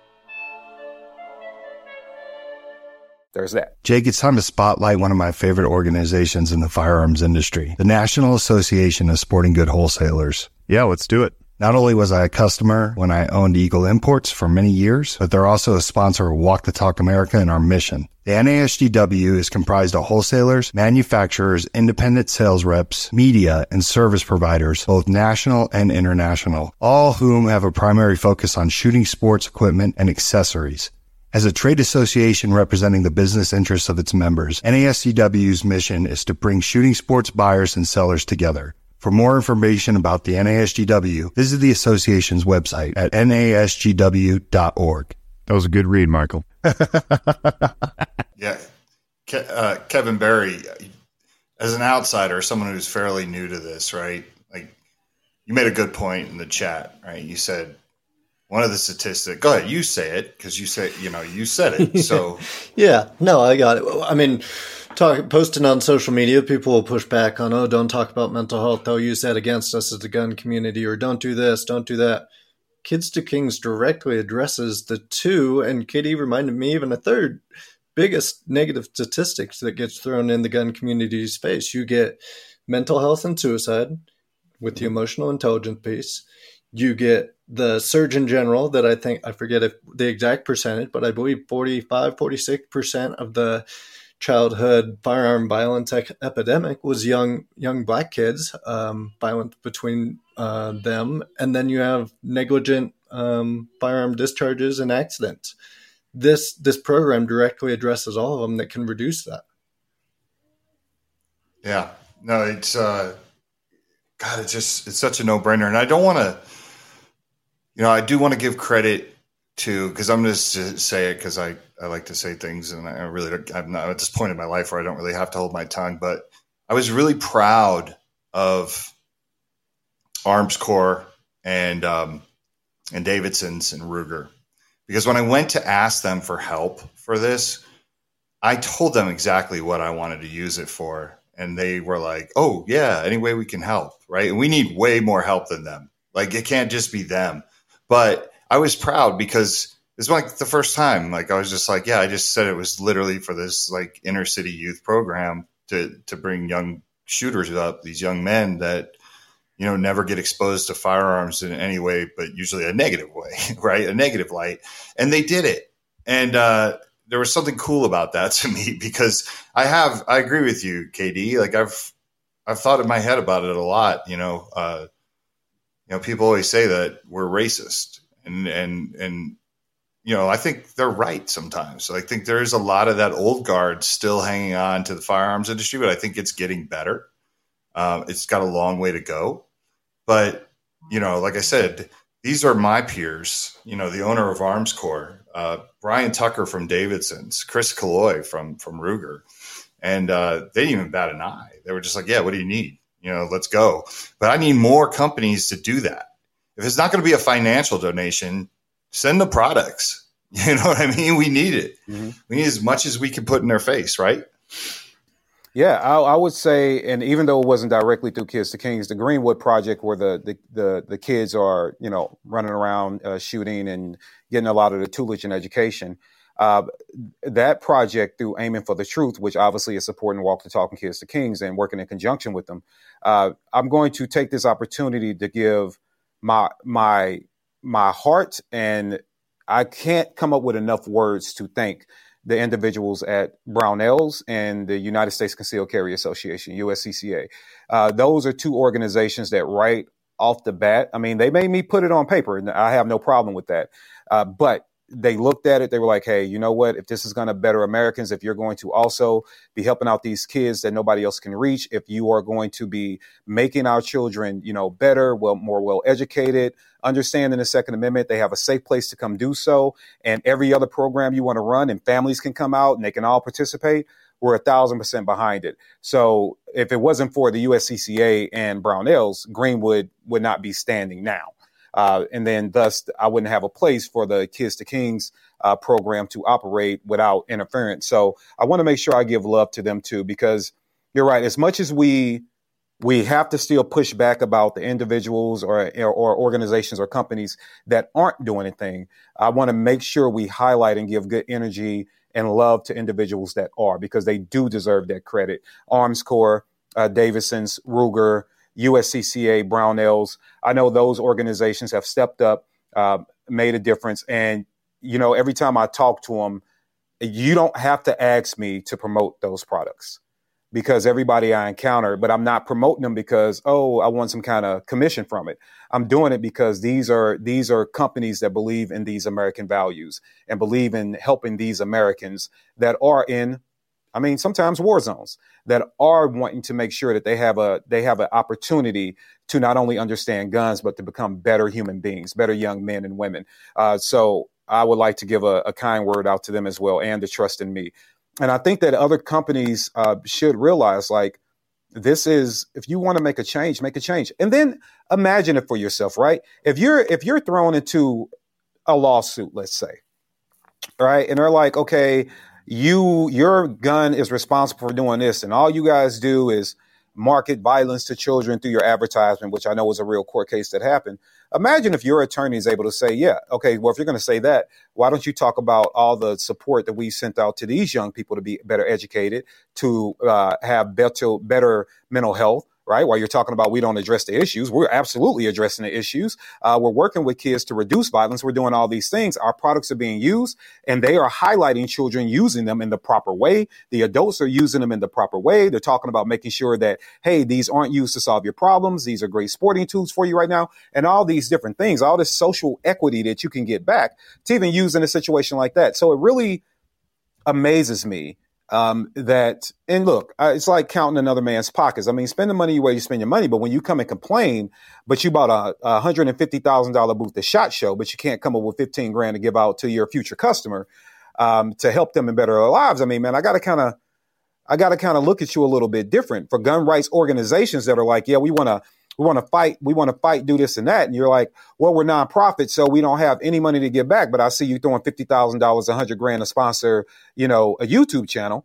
There's that. Jake, it's time to spotlight one of my favorite organizations in the firearms industry, the National Association of Sporting Good Wholesalers. Yeah, let's do it. Not only was I a customer when I owned Eagle Imports for many years, but they're also a sponsor of Walk the Talk America and our mission. The NASGW is comprised of wholesalers, manufacturers, independent sales reps, media, and service providers, both national and international, all whom have a primary focus on shooting sports equipment and accessories. As a trade association representing the business interests of its members, NASGW's mission is to bring shooting sports buyers and sellers together. For more information about the NASGW, visit the association's website at nasgw.org. That was a good read, Michael. Yeah. Kevin Barry, as an outsider, someone who's fairly new to this, right? Like, you made a good point in the chat, right? You said one of the statistics. Go ahead, you say it, because you said it. So yeah, no, I got it. I mean, posting on social media, people will push back on, don't talk about mental health. They'll use that against us as the gun community, or don't do this, don't do that. Kids to Kings directly addresses the two, and Katie reminded me even a third biggest negative statistics that gets thrown in the gun community's face. You get mental health and suicide with the emotional intelligence piece. You get the Surgeon General that I forget if the exact percentage, but I believe 46% of the childhood firearm violence epidemic was young black kids, violence between them. And then you have negligent firearm discharges and accidents. This program directly addresses all of them that can reduce that. Yeah, no, it's it's such a no-brainer. And I don't want to, I do want to give credit to, because I'm going to say it because I like to say things, and I'm not at this point in my life where I don't really have to hold my tongue, but I was really proud of Armscor and Davidson's and Ruger, because when I went to ask them for help for this, I told them exactly what I wanted to use it for. And they were like, oh yeah, any way we can help. Right. And we need way more help than them. Like, it can't just be them. But I was proud because it's like the first time, like, I was just like, yeah, I just said it was literally for this like inner city youth program to bring young shooters up, these young men that, never get exposed to firearms in any way, but usually a negative way, right? A negative light. And they did it. And there was something cool about that to me, because I agree with you, KD. Like, I've thought in my head about it a lot. People always say that we're racist, and I think they're right sometimes. So I think there's a lot of that old guard still hanging on to the firearms industry, but I think it's getting better. It's got a long way to go, but like I said, these are my peers. The owner of Armscor, Brian Tucker from Davidson's, Chris Killoy from Ruger, and they didn't even bat an eye. They were just like, yeah, what do you need? Let's go. But I need more companies to do that. if it's not going to be a financial donation, send the products. You know what I mean? We need it. Mm-hmm. We need as much as we can put in their face, right? Yeah, I would say, and even though it wasn't directly through Kids to Kings, the Greenwood Project, where the kids are, you know, running around shooting and getting a lot of the tutelage and education, that project through Aiming for the Truth, which obviously is supporting Walk the Talk and Kids to Kings and working in conjunction with them, I'm going to take this opportunity to give my heart, and I can't come up with enough words to thank the individuals at Brownells and the United States Concealed Carry Association, USCCA. Those are two organizations that right off the bat, I mean, they made me put it on paper, and I have no problem with that. But they looked at it. They were like, hey, you know what? If this is going to better Americans, if you're going to also be helping out these kids that nobody else can reach, if you are going to be making our children, you know, better, more well educated, understanding the Second Amendment, they have a safe place to come do so. And every other program you want to run and families can come out and they can all participate, we're 1,000% behind it. So if it wasn't for the USCCA and Brownells, Greenwood would not be standing now. And then thus I wouldn't have a place for the Kids to Kings program to operate without interference. So I want to make sure I give love to them too, because you're right. As much as we have to still push back about the individuals or organizations or companies that aren't doing anything, I want to make sure we highlight and give good energy and love to individuals that are, because they do deserve that credit. Arms Corps, Davidson's, Ruger, USCCA, Brownells. I know those organizations have stepped up, made a difference. And, you know, every time I talk to them, you don't have to ask me to promote those products, because everybody I encounter, but I'm not promoting them because, oh, I want some kind of commission from it. I'm doing it because these are companies that believe in these American values and believe in helping these Americans that are in, I mean, sometimes war zones, that are wanting to make sure that they have an opportunity to not only understand guns, but to become better human beings, better young men and women. So I would like to give a kind word out to them as well, and to trust in me. And I think that other companies should realize, like, this is, if you want to make a change, make a change. And then imagine it for yourself, right? If you're thrown into a lawsuit, let's say, right? And they're like, okay, your gun is responsible for doing this, and all you guys do is market violence to children through your advertisement, which I know was a real court case that happened. Imagine if your attorney is able to say, yeah, okay, well, if you're going to say that, why don't you talk about all the support that we sent out to these young people to be better educated, to have better mental health, right? While you're talking about we don't address the issues, we're absolutely addressing the issues. We're working with kids to reduce violence. We're doing all these things. Our products are being used, and they are highlighting children using them in the proper way. The adults are using them in the proper way. They're talking about making sure that, hey, these aren't used to solve your problems. These are great sporting tools for you right now. And all these different things, all this social equity that you can get back to even use in a situation like that. So it really amazes me that, and look, it's like counting another man's pockets. I mean, spend the money where you spend your money, but when you come and complain, but you bought a $150,000 booth at SHOT Show, but you can't come up with $15,000 to give out to your future customer to help them and better their lives. I mean, man, I got to kind of look at you a little bit different. For gun rights organizations that are like, yeah, we want to fight, do this and that. And you're like, well, we're nonprofit, so we don't have any money to give back. But I see you throwing $50,000, $100,000 to sponsor, you know, a YouTube channel.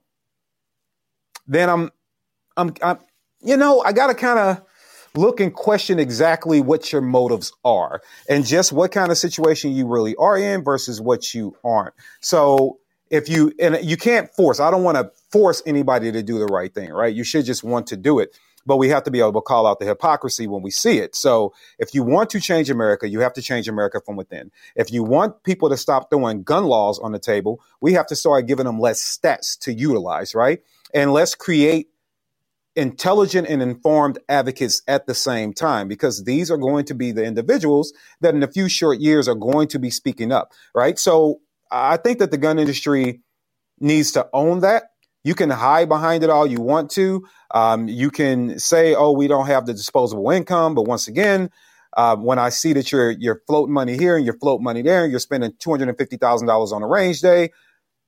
Then I'm I got to kind of look and question exactly what your motives are and just what kind of situation you really are in versus what you aren't. So you can't force, I don't want to force anybody to do the right thing, right? You should just want to do it. But we have to be able to call out the hypocrisy when we see it. So if you want to change America, you have to change America from within. If you want people to stop throwing gun laws on the table, we have to start giving them less stats to utilize, right? And let's create intelligent and informed advocates at the same time, because these are going to be the individuals that in a few short years are going to be speaking up, right? So I think that the gun industry needs to own that. You can hide behind it all you want to. You can say, oh, we don't have the disposable income. But once again, when I see that you're floating money here and you're floating money there, and you're spending $250,000 on a range day,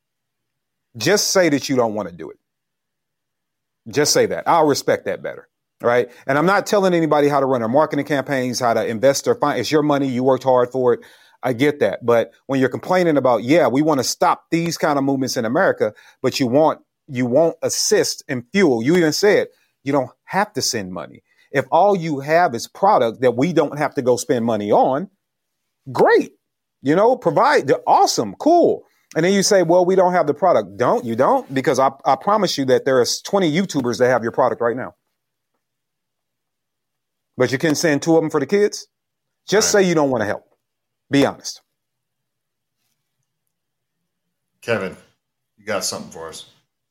just say that you don't want to do it. Just say that. I'll respect that better. right? And I'm not telling anybody how to run their marketing campaigns, how to invest their fund. It's your money. You worked hard for it. I get that. But when you're complaining about, we want to stop these kind of movements in America, but you won't assist and fuel. You even said you don't have to send money. If all you have is product that we don't have to go spend money on, great. Provide. Awesome. Cool. And then you say, well, we don't have the product. You don't? Because I promise you that there are 20 YouTubers that have your product right now. But you can send 2 of them for the kids? Just say you don't want to help. Be honest. Kevin, you got something for us?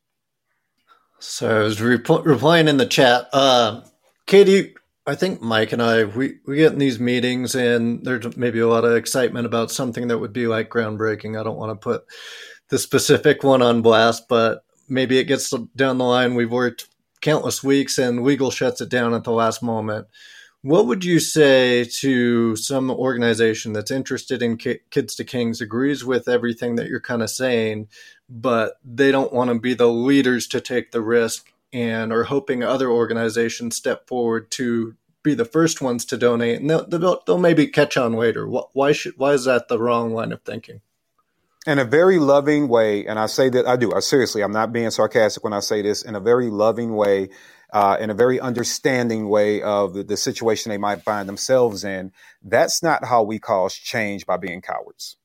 So I was replying in the chat. Katie, I think Mike and I, we get in these meetings and there's maybe a lot of excitement about something that would be like groundbreaking. I don't want to put the specific one on blast, but maybe it gets down the line. We've worked countless weeks and Weagle shuts it down at the last moment. What would you say to some organization that's interested in Kids to Kings, agrees with everything that you're kind of saying, but they don't want to be the leaders to take the risk and are hoping other organizations step forward to be the first ones to donate, and they'll maybe catch on later? Why is that the wrong line of thinking? In a very loving way, and I say that seriously, I'm not being sarcastic when I say this, in a very loving way, in a very understanding way of the situation they might find themselves in. That's not how we cause change, by being cowards.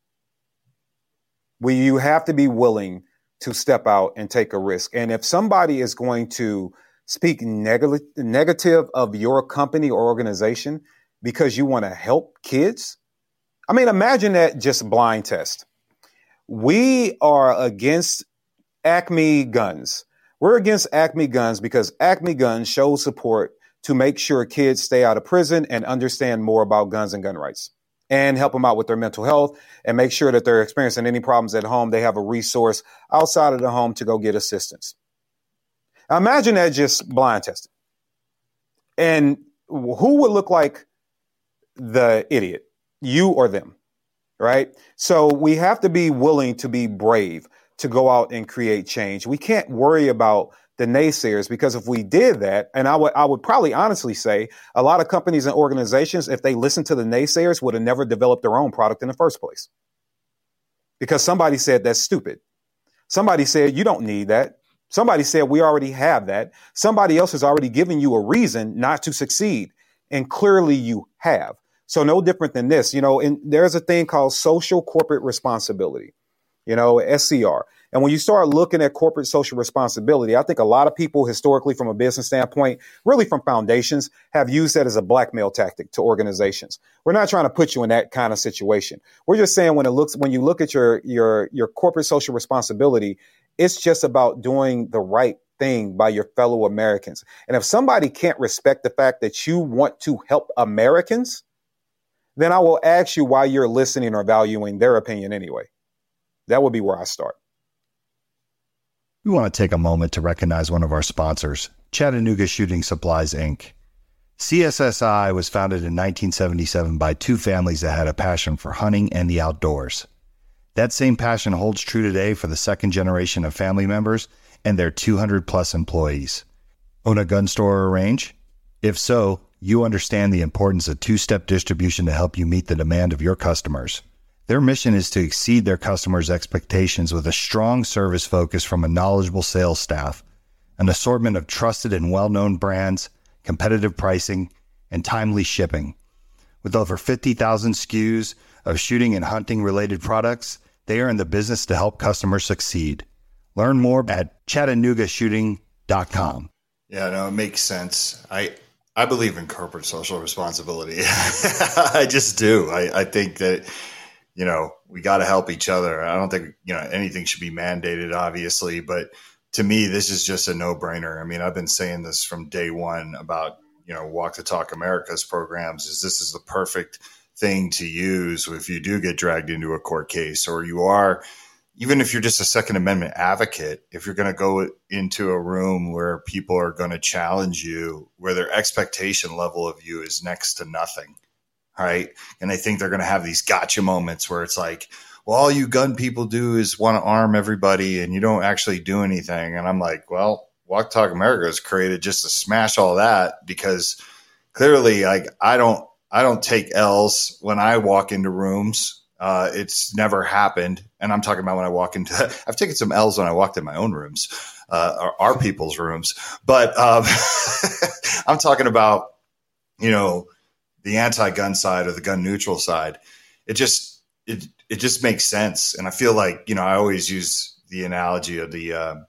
You have to be willing to step out and take a risk. And if somebody is going to speak negative of your company or organization because you want to help kids, I mean, imagine that just blind test. We are against Acme Guns. We're against Acme Guns because Acme Guns shows support to make sure kids stay out of prison and understand more about guns and gun rights, and help them out with their mental health and make sure that they're experiencing any problems at home, they have a resource outside of the home to go get assistance. Now imagine that just blind tested. And who would look like the idiot, you or them, right? So we have to be willing to be brave to go out and create change. We can't worry about the naysayers, because if we did that, and I would probably honestly say a lot of companies and organizations, if they listened to the naysayers, would have never developed their own product in the first place. Because somebody said that's stupid. Somebody said you don't need that. Somebody said we already have that. Somebody else has already given you a reason not to succeed. And clearly you have. So no different than this, and there's a thing called social corporate responsibility, SCR. And when you start looking at corporate social responsibility, I think a lot of people historically from a business standpoint, really from foundations, have used that as a blackmail tactic to organizations. We're not trying to put you in that kind of situation. We're just saying when you look at your corporate social responsibility, it's just about doing the right thing by your fellow Americans. And if somebody can't respect the fact that you want to help Americans, then I will ask you why you're listening or valuing their opinion anyway. That would be where I start. We want to take a moment to recognize one of our sponsors, Chattanooga Shooting Supplies, Inc. CSSI was founded in 1977 by 2 families that had a passion for hunting and the outdoors. That same passion holds true today for the second generation of family members and their 200-plus employees. Own a gun store or range? If so, you understand the importance of 2-step distribution to help you meet the demand of your customers. Their mission is to exceed their customers' expectations with a strong service focus from a knowledgeable sales staff, an assortment of trusted and well-known brands, competitive pricing, and timely shipping. With over 50,000 SKUs of shooting and hunting-related products, they are in the business to help customers succeed. Learn more at ChattanoogaShooting.com. Yeah, no, it makes sense. I believe in corporate social responsibility. I just do. I think that, we got to help each other. I don't think, anything should be mandated, obviously, but to me, this is just a no-brainer. I mean, I've been saying this from day one about, Walk the Talk America's programs, this is the perfect thing to use if you do get dragged into a court case, or you are, even if you're just a Second Amendment advocate, if you're going to go into a room where people are going to challenge you, where their expectation level of you is next to nothing. Right. And they think they're going to have these gotcha moments where it's like, well, all you gun people do is want to arm everybody and you don't actually do anything. And I'm like, well, Walk the Talk America was created just to smash all that, because clearly, like, I don't take L's when I walk into rooms. It's never happened. And I'm talking about when I walk into, I've taken some L's when I walked in my own rooms, our people's rooms. But I'm talking about, you know, the anti-gun side or the gun neutral side. It just makes sense. And I feel like, you know, I always use the analogy of the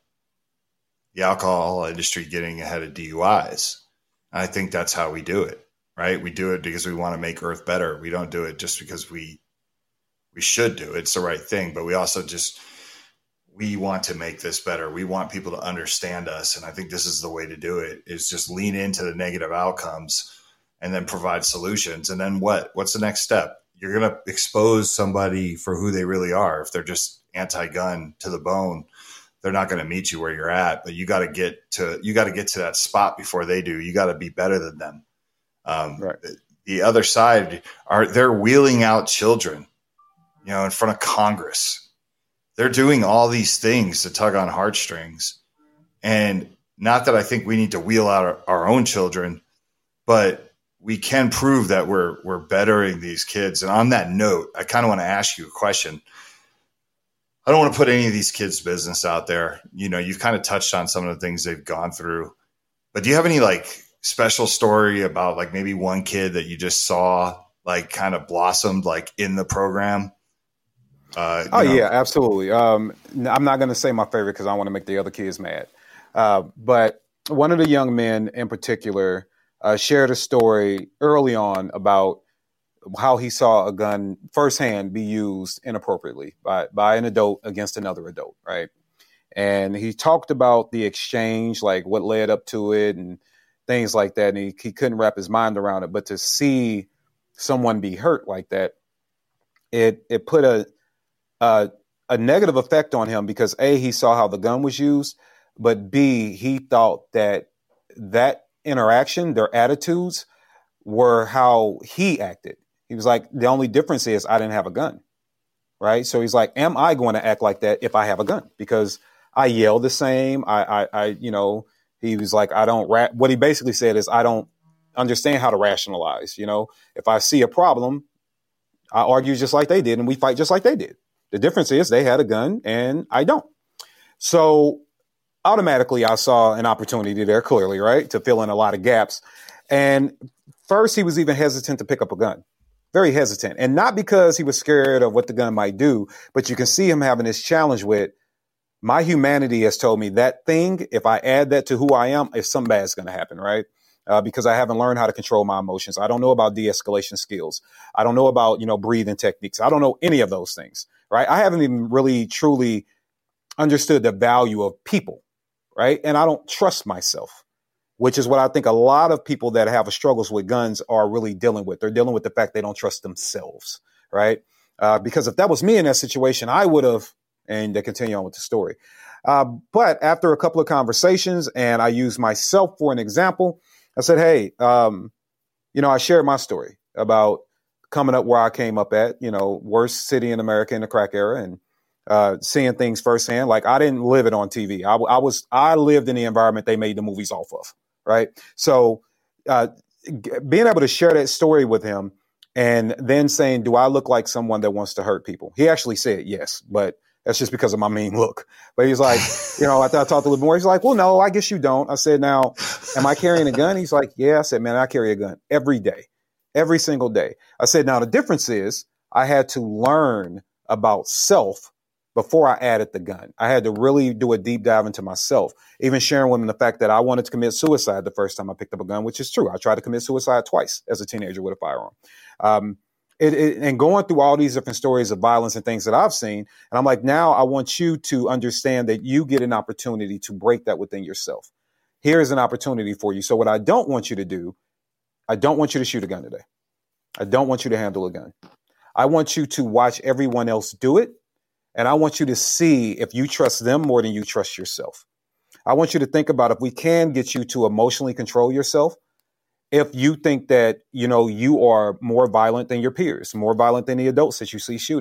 alcohol industry getting ahead of DUIs. And I think that's how we do it, right? We do it because we want to make Earth better. We don't do it just because we should do it. It's the right thing, but we also we want to make this better. We want people to understand us. And I think this is the way to do it, is just lean into the negative outcomes and then provide solutions. And then what's the next step? You're going to expose somebody for who they really are. If they're just anti-gun to the bone, they're not going to meet you where you're at, but you got to get to that spot before they do. You got to be better than them. Right. The other side they're wheeling out children, you know, in front of Congress. They're doing all these things to tug on heartstrings. And not that I think we need to wheel out our own children, but we can prove that we're bettering these kids. And on that note, I kind of want to ask you a question. I don't want to put any of these kids' business out there. You know, you've kind of touched on some of the things they've gone through, but do you have any like special story about like maybe one kid that you just saw like kind of blossomed like in the program? Yeah, absolutely. I'm not going to say my favorite because I want to make the other kids mad. But one of the young men in particular shared a story early on about how he saw a gun firsthand be used inappropriately by an adult against another adult, right? And he talked about the exchange, like what led up to it and things like that. And he couldn't wrap his mind around it. But to see someone be hurt like that, it put a negative effect on him because A, he saw how the gun was used, but B, he thought that interaction, their attitudes were how he acted. He was like, the only difference is I didn't have a gun, right? So he's like, am I going to act like that if I have a gun? Because I yell the same. He was like, what he basically said is I don't understand how to rationalize. You know, if I see a problem, I argue just like they did and we fight just like they did. The difference is they had a gun and I don't. So automatically I saw an opportunity there clearly, right, to fill in a lot of gaps. And first he was even hesitant to pick up a gun. Very hesitant. And not because he was scared of what the gun might do, but you can see him having this challenge with my humanity has told me that thing, if I add that to who I am, if something bad's going to happen, right? Because I haven't learned how to control my emotions. I don't know about de-escalation skills. I don't know about, breathing techniques. I don't know any of those things, right? I haven't even really truly understood the value of people, right? And I don't trust myself, which is what I think a lot of people that have struggles with guns are really dealing with. They're dealing with the fact they don't trust themselves, right? Because if that was me in that situation, I would have, and to continue on with the story. But after a couple of conversations, and I used myself for an example, I said, hey, I shared my story about coming up where I came up at, worst city in America in the crack era, and seeing things firsthand. Like I didn't live it on TV. I lived in the environment they made the movies off of. Right. So being able to share that story with him and then saying, do I look like someone that wants to hurt people? He actually said yes, but that's just because of my mean look. But he's like, I talked a little more. He's like, well, no, I guess you don't. I said, now, am I carrying a gun? He's like, yeah. I said, man, I carry a gun every day, every single day. I said, now the difference is I had to learn about self before I added the gun. I had to really do a deep dive into myself, even sharing with them the fact that I wanted to commit suicide the first time I picked up a gun, which is true. I tried to commit suicide twice as a teenager with a firearm. And going through all these different stories of violence and things that I've seen. And I'm like, now I want you to understand that you get an opportunity to break that within yourself. Here's an opportunity for you. So what I don't want you to do, I don't want you to shoot a gun today. I don't want you to handle a gun. I want you to watch everyone else do it. And I want you to see if you trust them more than you trust yourself. I want you to think about if we can get you to emotionally control yourself. If you think that, you are more violent than your peers, more violent than the adults that you see shooting,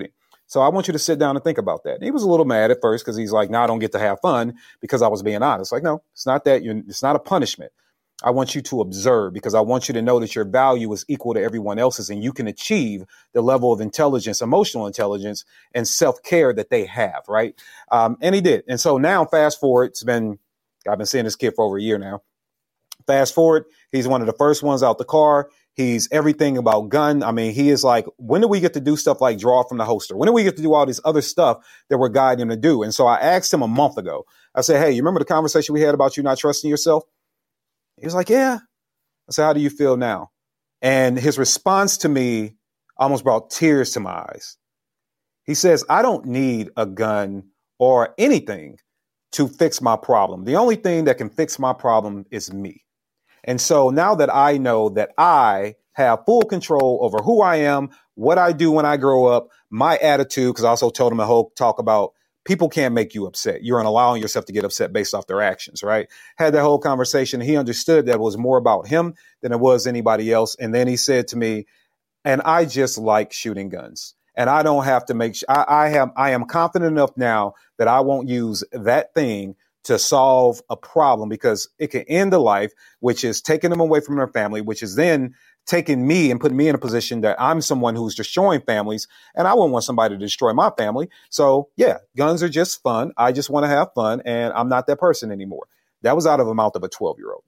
So I want you to sit down and think about that. And he was a little mad at first because he's like, no, I don't get to have fun because I was being honest. Like, no, it's not that. It's not a punishment. I want you to observe because I want you to know that your value is equal to everyone else's and you can achieve the level of intelligence, emotional intelligence, and self-care that they have, right? And he did. And so now fast forward, I've been seeing this kid for over a year now. Fast forward, he's one of the first ones out the car. He's everything about gun. I mean, he is like, when do we get to do stuff like draw from the holster? When do we get to do all this other stuff that we're guiding him to do? And so I asked him a month ago, I said, hey, you remember the conversation we had about you not trusting yourself? He was like, yeah. I said, how do you feel now? And his response to me almost brought tears to my eyes. He says, I don't need a gun or anything to fix my problem. The only thing that can fix my problem is me. And so now that I know that I have full control over who I am, what I do when I grow up, my attitude, because I also told him a whole talk about people can't make you upset. You're allowing yourself to get upset based off their actions, right? Had that whole conversation. He understood that it was more about him than it was anybody else. And then he said to me, and I just like shooting guns. And I don't have to I am confident enough now that I won't use that thing to solve a problem because it can end a life, which is taking them away from their family, which is then taking me and putting me in a position that I'm someone who's destroying families. And I wouldn't want somebody to destroy my family. So, yeah, guns are just fun. I just want to have fun. And I'm not that person anymore. That was out of the mouth of a 12-year-old.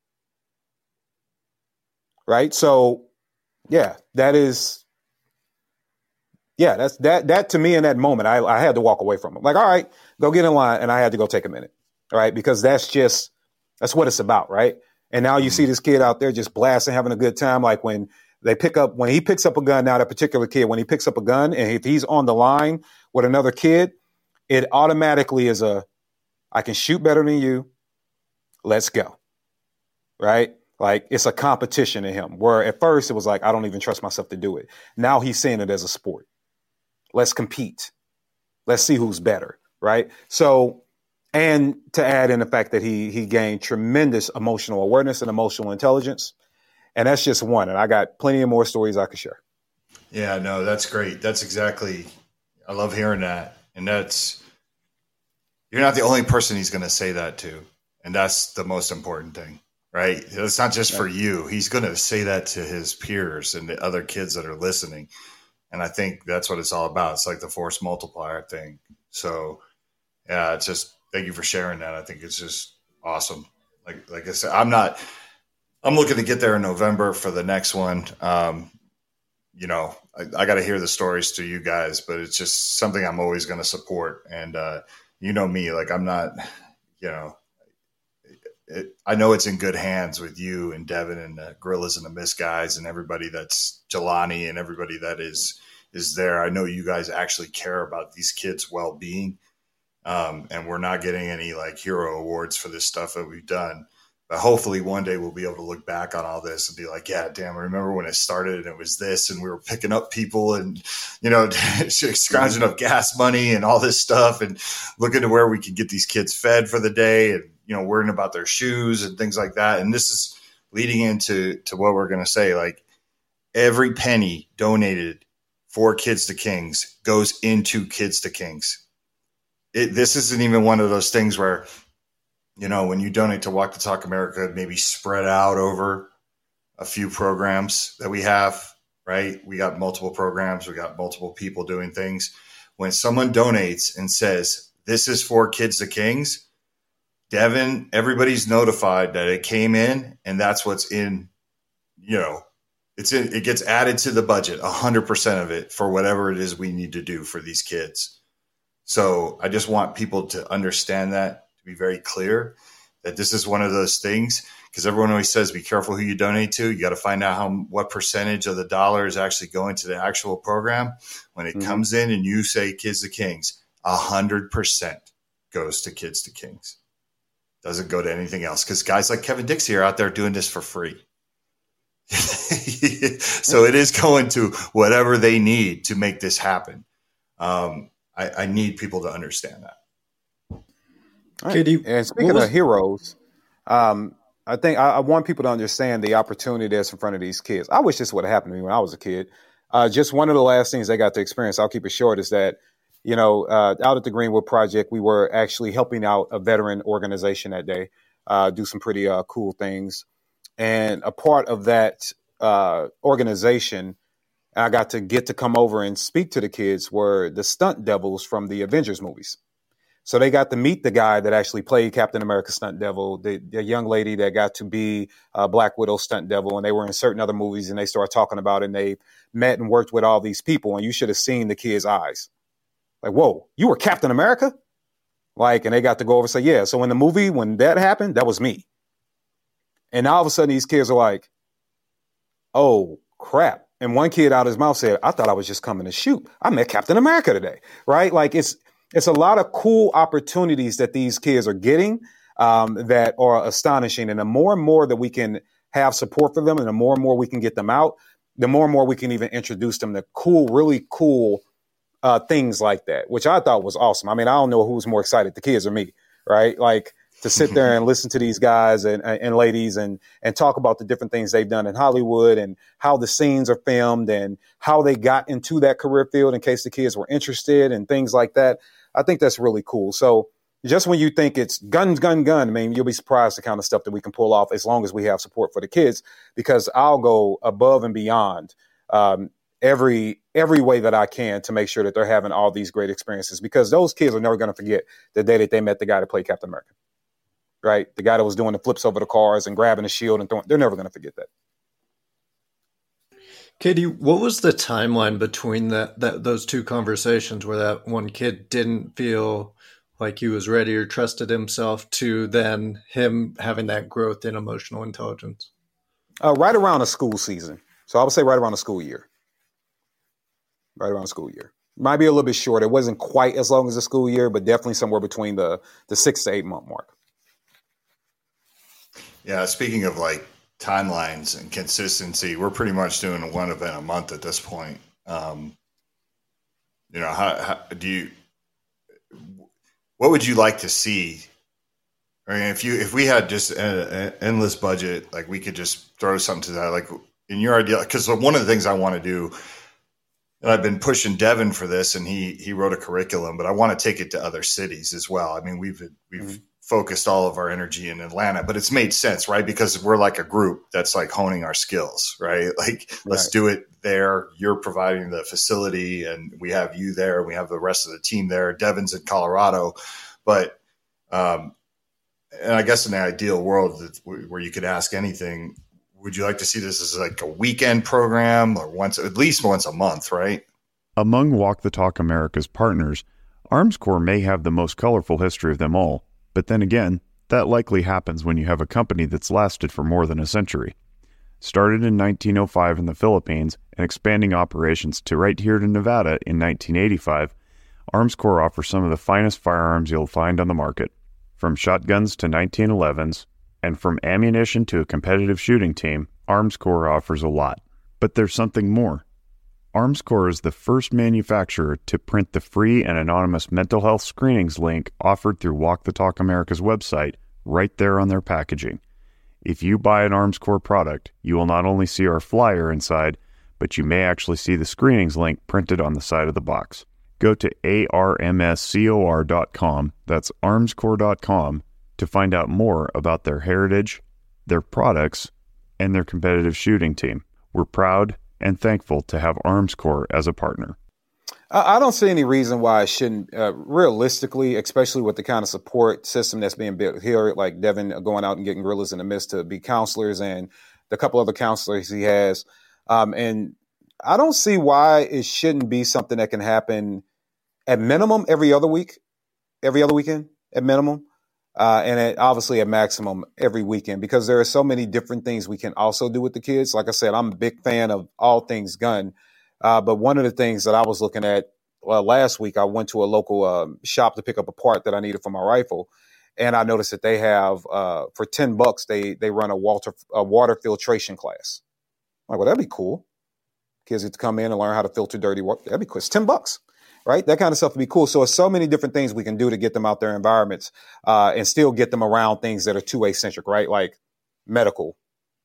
Right. So, yeah, that's that to me in that moment. I had to walk away from it. Like, all right, go get in line. And I had to go take a minute. All right. Because that's what it's about. Right. And now you see this kid out there just blasting, having a good time. Like when he picks up a gun, now that particular kid, when he picks up a gun and if he's on the line with another kid, it automatically is I can shoot better than you. Let's go. Right. Like it's a competition in him where at first it was like, I don't even trust myself to do it. Now he's seeing it as a sport. Let's compete. Let's see who's better. Right. So, and to add in the fact that he gained tremendous emotional awareness and emotional intelligence. And that's just one. And I got plenty of more stories I could share. Yeah, no, that's great. That's exactly, I love hearing that. And you're not the only person he's going to say that to. And that's the most important thing, right? It's not just for you. He's going to say that to his peers and the other kids that are listening. And I think that's what it's all about. It's like the force multiplier thing. So yeah, it's just, thank you for sharing that. I think it's just awesome. Like I said, I'm looking to get there in November for the next one. I got to hear the stories to you guys, but it's just something I'm always going to support. And you know me, like I'm not, I know it's in good hands with you and Devin and the Gorillas and the Mist guys and everybody that's Jelani and everybody that is there. I know you guys actually care about these kids' well-being. And we're not getting any like hero awards for this stuff that we've done. But hopefully one day we'll be able to look back on all this and be like, yeah, damn, I remember when it started and it was this and we were picking up people and, scrounging up gas money and all this stuff and looking to where we can get these kids fed for the day and, worrying about their shoes and things like that. And this is leading into what we're going to say, like every penny donated for Kids to Kings goes into Kids to Kings. This isn't even one of those things where, when you donate to Walk the Talk America, maybe spread out over a few programs that we have, right? We got multiple programs. We got multiple people doing things. When someone donates and says, this is for Kids to Kings, Devin, everybody's notified that it came in and that's what's in, it gets added to the budget, 100% of it for whatever it is we need to do for these kids. So I just want people to understand that, to be very clear that this is one of those things, because everyone always says, be careful who you donate to. You got to find out what percentage of the dollar is actually going to the actual program. When it comes in and you say Kids to Kings, 100% goes to Kids to Kings. Doesn't go to anything else. Because guys like Kevin Dixie are out there doing this for free. So it is going to whatever they need to make this happen. I need people to understand that. Right. And speaking of heroes, I think I want people to understand the opportunity that's in front of these kids. I wish this would have happened to me when I was a kid. just one of the last things they got to experience, I'll keep it short, is that, out at the Greenwood Project, we were actually helping out a veteran organization that day, do some pretty cool things. And a part of that organization, I got to come over and speak to the kids, were the stunt devils from the Avengers movies. So they got to meet the guy that actually played Captain America stunt devil, the young lady that got to be Black Widow stunt devil, and they were in certain other movies, and they started talking about it, and they met and worked with all these people, and you should have seen the kids' eyes. Like, whoa, you were Captain America? Like, and they got to go over and say, yeah, so in the movie, when that happened, that was me. And all of a sudden, these kids are like, oh, crap. And one kid out of his mouth said, I thought I was just coming to shoot. I met Captain America today, right? Like, it's a lot of cool opportunities that these kids are getting that are astonishing. And the more and more that we can have support for them and the more and more we can get them out, the more and more we can even introduce them to cool, really cool things like that, which I thought was awesome. I mean, I don't know who's more excited, the kids or me, right? Like to sit there and listen to these guys and ladies and talk about the different things they've done in Hollywood and how the scenes are filmed and how they got into that career field in case the kids were interested and things like that. I think that's really cool. So just when you think it's gun, I mean, you'll be surprised the kind of stuff that we can pull off as long as we have support for the kids, because I'll go above and beyond every way that I can to make sure that they're having all these great experiences, because those kids are never going to forget the day that they met the guy that played Captain America, right? The guy that was doing the flips over the cars and grabbing the shield and throwing. They're never going to forget that. Katie, what was the timeline between those two conversations where that one kid didn't feel like he was ready or trusted himself to then him having that growth in emotional intelligence? Right around the school season. So I would say right around the school year. Right around the school year. Might be a little bit short. It wasn't quite as long as the school year, but definitely somewhere between the 6 to 8 month mark. Yeah, speaking of like timelines and consistency, we're pretty much doing one event a month at this point. How do you, what would you like to see? I mean, if we had just an endless budget, like we could just throw something to that, like in your idea, because one of the things I want to do, and I've been pushing Devin for this, and he wrote a curriculum, but I want to take it to other cities as well. I mean, we've focused all of our energy in Atlanta, but it's made sense, right? Because we're like a group that's like honing our skills, right? Like, let's do it there. You're providing the facility and we have you there. We have the rest of the team there. Devin's in Colorado, but, and I guess in the ideal world where you could ask anything, would you like to see this as like a weekend program or at least once a month, right? Among Walk the Talk America's partners, Armscor may have the most colorful history of them all. But then again, that likely happens when you have a company that's lasted for more than a century. Started in 1905 in the Philippines and expanding operations to right here to Nevada in 1985, Armscor offers some of the finest firearms you'll find on the market, from shotguns to 1911s, and from ammunition to a competitive shooting team. Armscor offers a lot. But there's something more. Armscor is the first manufacturer to print the free and anonymous mental health screenings link offered through Walk the Talk America's website right there on their packaging. If you buy an Armscor product, you will not only see our flyer inside, but you may actually see the screenings link printed on the side of the box. Go to armscor.com, that's armscor.com, to find out more about their heritage, their products, and their competitive shooting team. We're proud and thankful to have Armscor as a partner. I don't see any reason why it shouldn't, realistically, especially with the kind of support system that's being built here, like Devin going out and getting Gorillas in the Mist to be counselors and the couple other counselors he has. And I don't see why it shouldn't be something that can happen at minimum every other weekend at minimum. And obviously at maximum every weekend, because there are so many different things we can also do with the kids. Like I said, I'm a big fan of all things gun. But one of the things that I was looking at last week, I went to a local shop to pick up a part that I needed for my rifle. And I noticed that they have, for $10, they run a water filtration class. I'm like, well, that'd be cool. Kids get to come in and learn how to filter dirty water. That'd be cool. It's $10. Right? That kind of stuff would be cool. So there's so many different things we can do to get them out their environments and still get them around things that are 2A centric, right? Like medical,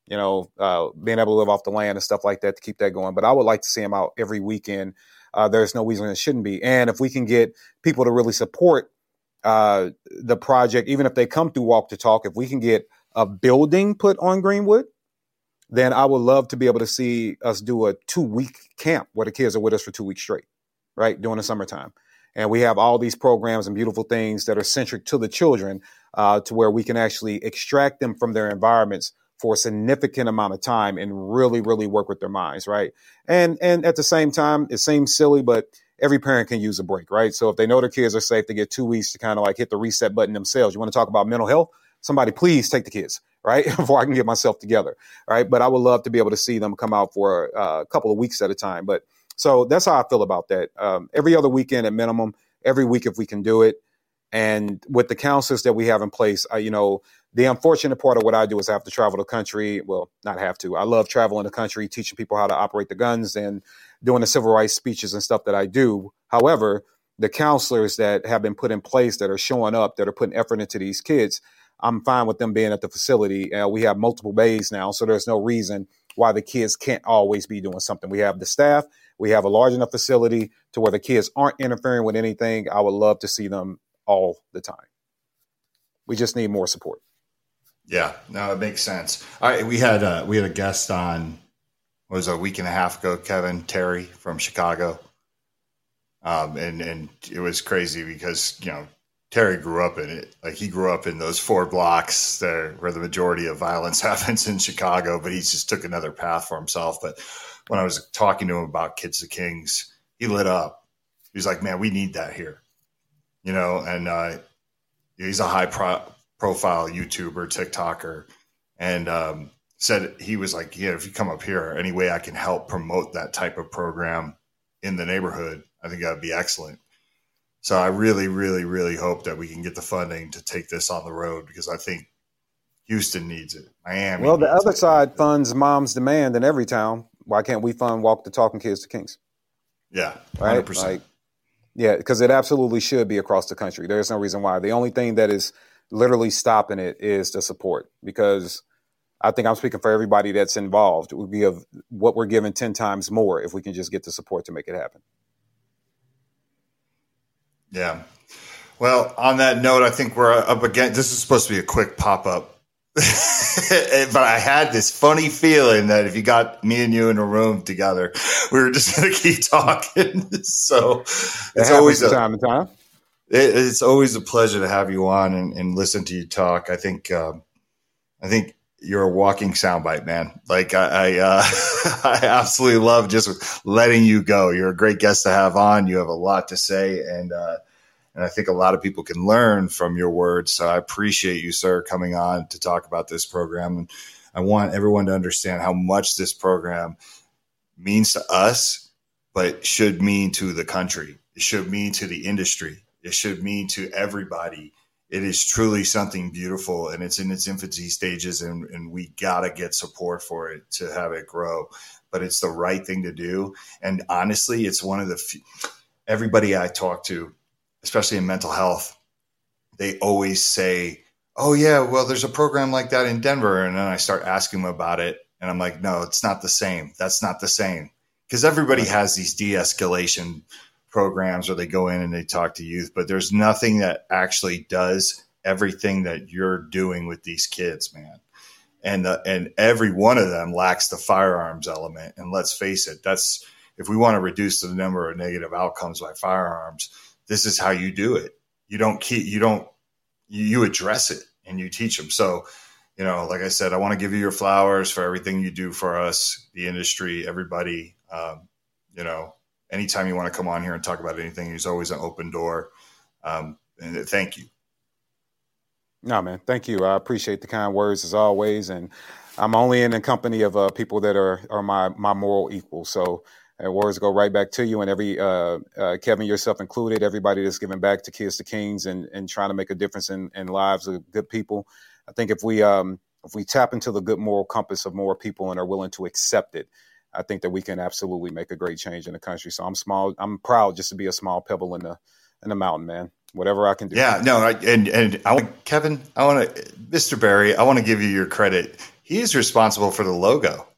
being able to live off the land and stuff like that to keep that going. But I would like to see them out every weekend. There's no reason it shouldn't be. And if we can get people to really support the project, even if they come through Walk the Talk, if we can get a building put on Greenwood, then I would love to be able to see us do a 2-week camp where the kids are with us for 2 weeks straight, right, during the summertime. And we have all these programs and beautiful things that are centric to the children to where we can actually extract them from their environments for a significant amount of time and really, really work with their minds, right? And at the same time, it seems silly, but every parent can use a break, right? So if they know their kids are safe, they get 2 weeks to kind of like hit the reset button themselves. You want to talk about mental health? Somebody please take the kids, right? Before I can get myself together, right? But I would love to be able to see them come out for a couple of weeks at a time. But so that's how I feel about that. Every other weekend at minimum, every week if we can do it. And with the counselors that we have in place, the unfortunate part of what I do is I have to travel the country. Well, not have to. I love traveling the country, teaching people how to operate the guns and doing the civil rights speeches and stuff that I do. However, the counselors that have been put in place that are showing up, that are putting effort into these kids, I'm fine with them being at the facility. We have multiple bays now, so there's no reason why the kids can't always be doing something. We have the staff. We have a large enough facility to where the kids aren't interfering with anything. I would love to see them all the time. We just need more support. Yeah, no, it makes sense. All right, we had a guest on, what was it, a week and a half ago, Kevin Terry from Chicago. And it was crazy because, Terry grew up in it. Like he grew up in those 4 blocks there where the majority of violence happens in Chicago, but he just took another path for himself. But when I was talking to him about Kids to Kings, he lit up. He was like, man, we need that here, and he's a high profile YouTuber, TikToker, and said he was like, if you come up here, any way I can help promote that type of program in the neighborhood, I think that would be excellent. So I really, really, really hope that we can get the funding to take this on the road because I think Houston needs it. Miami. Well, the other side funds Mom's Demand in every town. Why can't we fund Walk the Talk and Kids to Kings? Yeah, 100%. Right? Because it absolutely should be across the country. There's no reason why. The only thing that is literally stopping it is the support, because I think I'm speaking for everybody that's involved. It would be of what we're given 10 times more if we can just get the support to make it happen. Yeah. Well, on that note, I think we're up again. This is supposed to be a quick pop-up, but I had this funny feeling that if you got me and you in a room together, we were just going to keep talking. So it's always time to time. It's always a pleasure to have you on and listen to you talk. I think you're a walking soundbite, man. Like I absolutely love just letting you go. You're a great guest to have on. You have a lot to say, and I think a lot of people can learn from your words. So I appreciate you, sir, coming on to talk about this program. And I want everyone to understand how much this program means to us, but should mean to the country. It should mean to the industry. It should mean to everybody. It is truly something beautiful, and it's in its infancy stages, and we got to get support for it to have it grow. But it's the right thing to do. And honestly, it's one of the few, everybody I talk to, especially in mental health, they always say, oh, yeah, well, there's a program like that in Denver. And then I start asking them about it, and I'm like, no, it's not the same. That's not the same. Because everybody has these de-escalation programs where they go in and they talk to youth, but there's nothing that actually does everything that you're doing with these kids, man. And every one of them lacks the firearms element. And let's face it, that's, if we want to reduce the number of negative outcomes by firearms, this is how you do it. You address it and you teach them. So, like I said, I want to give you your flowers for everything you do for us, the industry, everybody, anytime you want to come on here and talk about anything, there's always an open door. And thank you. No, man. Thank you. I appreciate the kind words as always. And I'm only in the company of people that are my moral equals. So words go right back to you, and every Kevin, yourself included, everybody that's giving back to Kids to Kings and trying to make a difference in lives of good people. I think if we tap into the good moral compass of more people and are willing to accept it, I think that we can absolutely make a great change in the country. So I'm proud just to be a small pebble in the mountain, man. Whatever I can do. Yeah, no, and I want Kevin, Mr. Barry, I want to give you your credit. He's responsible for the logo.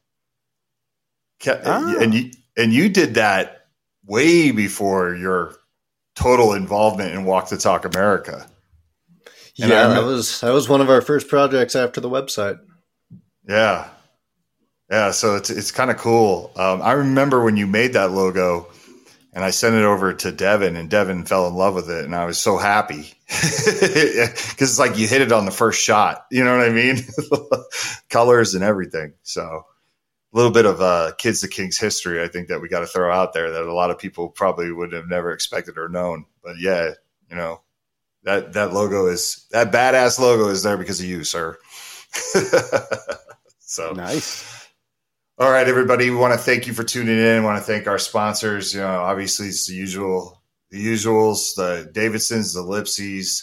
And you did that way before your total involvement in Walk the Talk America. And yeah, that was one of our first projects after the website. Yeah. Yeah, so it's kind of cool. I remember when you made that logo and I sent it over to Devin, and Devin fell in love with it, and I was so happy because it's like you hit it on the first shot. You know what I mean? Colors and everything. So a little bit of Kids the Kings history, I think, that we got to throw out there that a lot of people probably would have never expected or known. But yeah, you know, that badass logo is there because of you, sir. So nice. All right, everybody. We want to thank you for tuning in. We want to thank our sponsors. You know, obviously it's the usuals, the Davidsons, the Lipsies.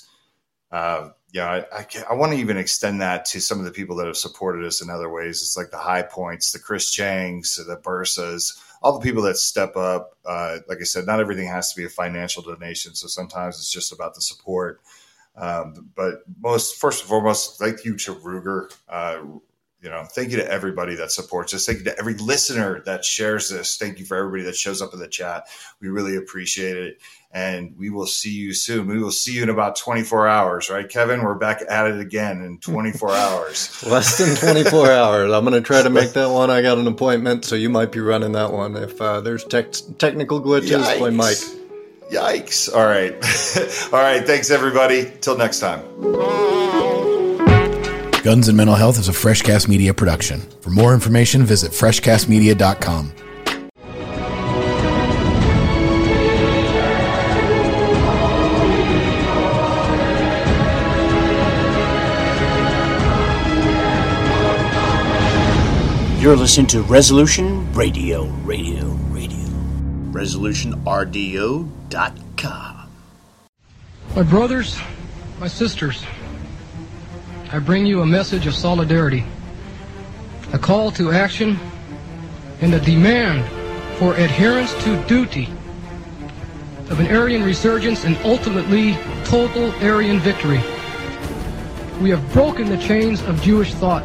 I want to even extend that to some of the people that have supported us in other ways. It's like the High Points, the Chris Changs, the Bursas, all the people that step up. Like I said, not everything has to be a financial donation. So sometimes it's just about the support. But first and foremost, thank you to Ruger. Thank you to everybody that supports us. Thank you to every listener that shares this. Thank you for everybody that shows up in the chat. We really appreciate it. And we will see you soon. We will see you in about 24 hours, right, Kevin? We're back at it again in 24 hours. Less than 24 hours. I'm going to try to make that one. I got an appointment, so you might be running that one. If there's technical glitches, play Mike. Yikes. All right. All right. Thanks, everybody. Till next time. Guns and Mental Health is a Freshcast Media production. For more information, visit freshcastmedia.com. You're listening to Resolution Radio. ResolutionRDO.com. My brothers, my sisters, I bring you a message of solidarity, a call to action, and a demand for adherence to duty of an Aryan resurgence and ultimately total Aryan victory. We have broken the chains of Jewish thought.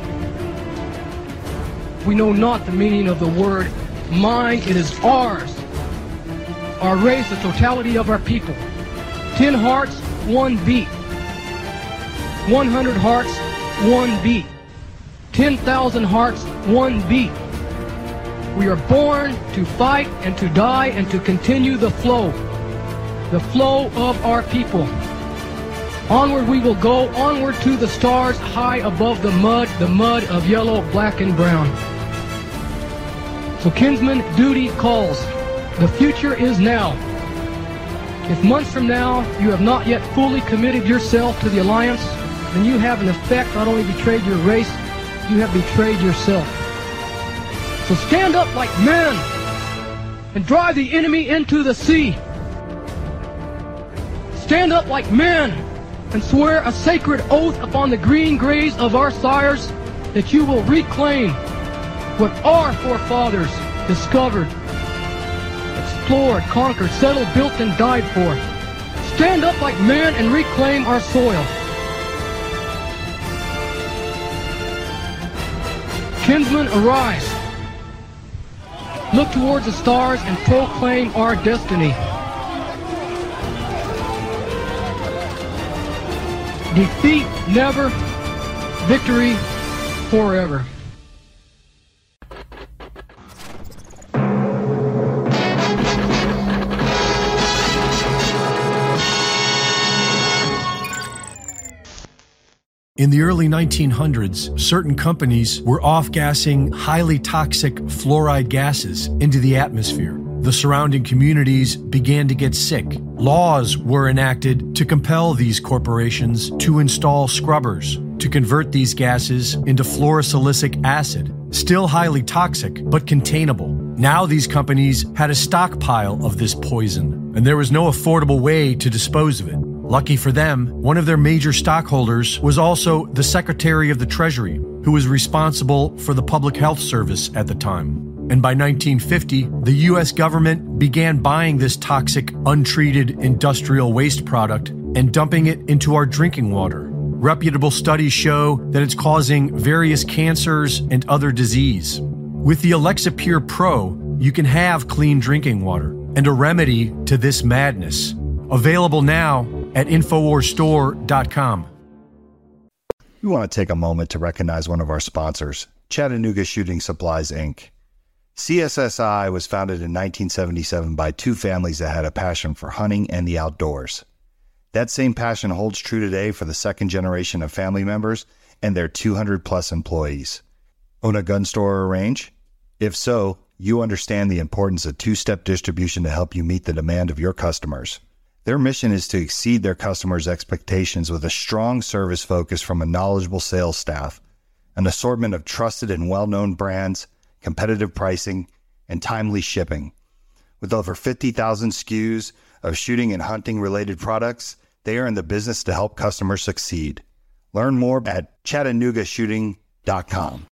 We know not the meaning of the word mine, it is ours. Our race, the totality of our people. 10 hearts, 1 beat. 100 hearts, 1 beat. 10,000 hearts, 1 beat. We are born to fight and to die and to continue the flow of our people. Onward we will go, onward to the stars, high above the mud of yellow, black, and brown. So kinsman, duty calls. The future is now. If months from now you have not yet fully committed yourself to the alliance, then you have in effect not only betrayed your race, you have betrayed yourself. So stand up like men and drive the enemy into the sea. Stand up like men and swear a sacred oath upon the green graves of our sires that you will reclaim what our forefathers discovered, explored, conquered, settled, built, and died for. Stand up like men and reclaim our soil. Kinsmen, arise. Look towards the stars and proclaim our destiny. Defeat never, victory forever. In the early 1900s, certain companies were off-gassing highly toxic fluoride gases into the atmosphere. The surrounding communities began to get sick. Laws were enacted to compel these corporations to install scrubbers to convert these gases into fluorosilicic acid, still highly toxic but containable. Now these companies had a stockpile of this poison, and there was no affordable way to dispose of it. Lucky for them, one of their major stockholders was also the Secretary of the Treasury, who was responsible for the Public Health Service at the time. And by 1950, the U.S. government began buying this toxic, untreated industrial waste product and dumping it into our drinking water. Reputable studies show that it's causing various cancers and other disease. With the Alexa Pure Pro, you can have clean drinking water and a remedy to this madness. Available now at InfoWarsStore.com. We want to take a moment to recognize one of our sponsors, Chattanooga Shooting Supplies, Inc. CSSI was founded in 1977 by two families that had a passion for hunting and the outdoors. That same passion holds true today for the second generation of family members and their 200-plus employees. Own a gun store or range? If so, you understand the importance of two-step distribution to help you meet the demand of your customers. Their mission is to exceed their customers' expectations with a strong service focus from a knowledgeable sales staff, an assortment of trusted and well-known brands, competitive pricing, and timely shipping. With over 50,000 SKUs of shooting and hunting-related products, they are in the business to help customers succeed. Learn more at ChattanoogaShooting.com.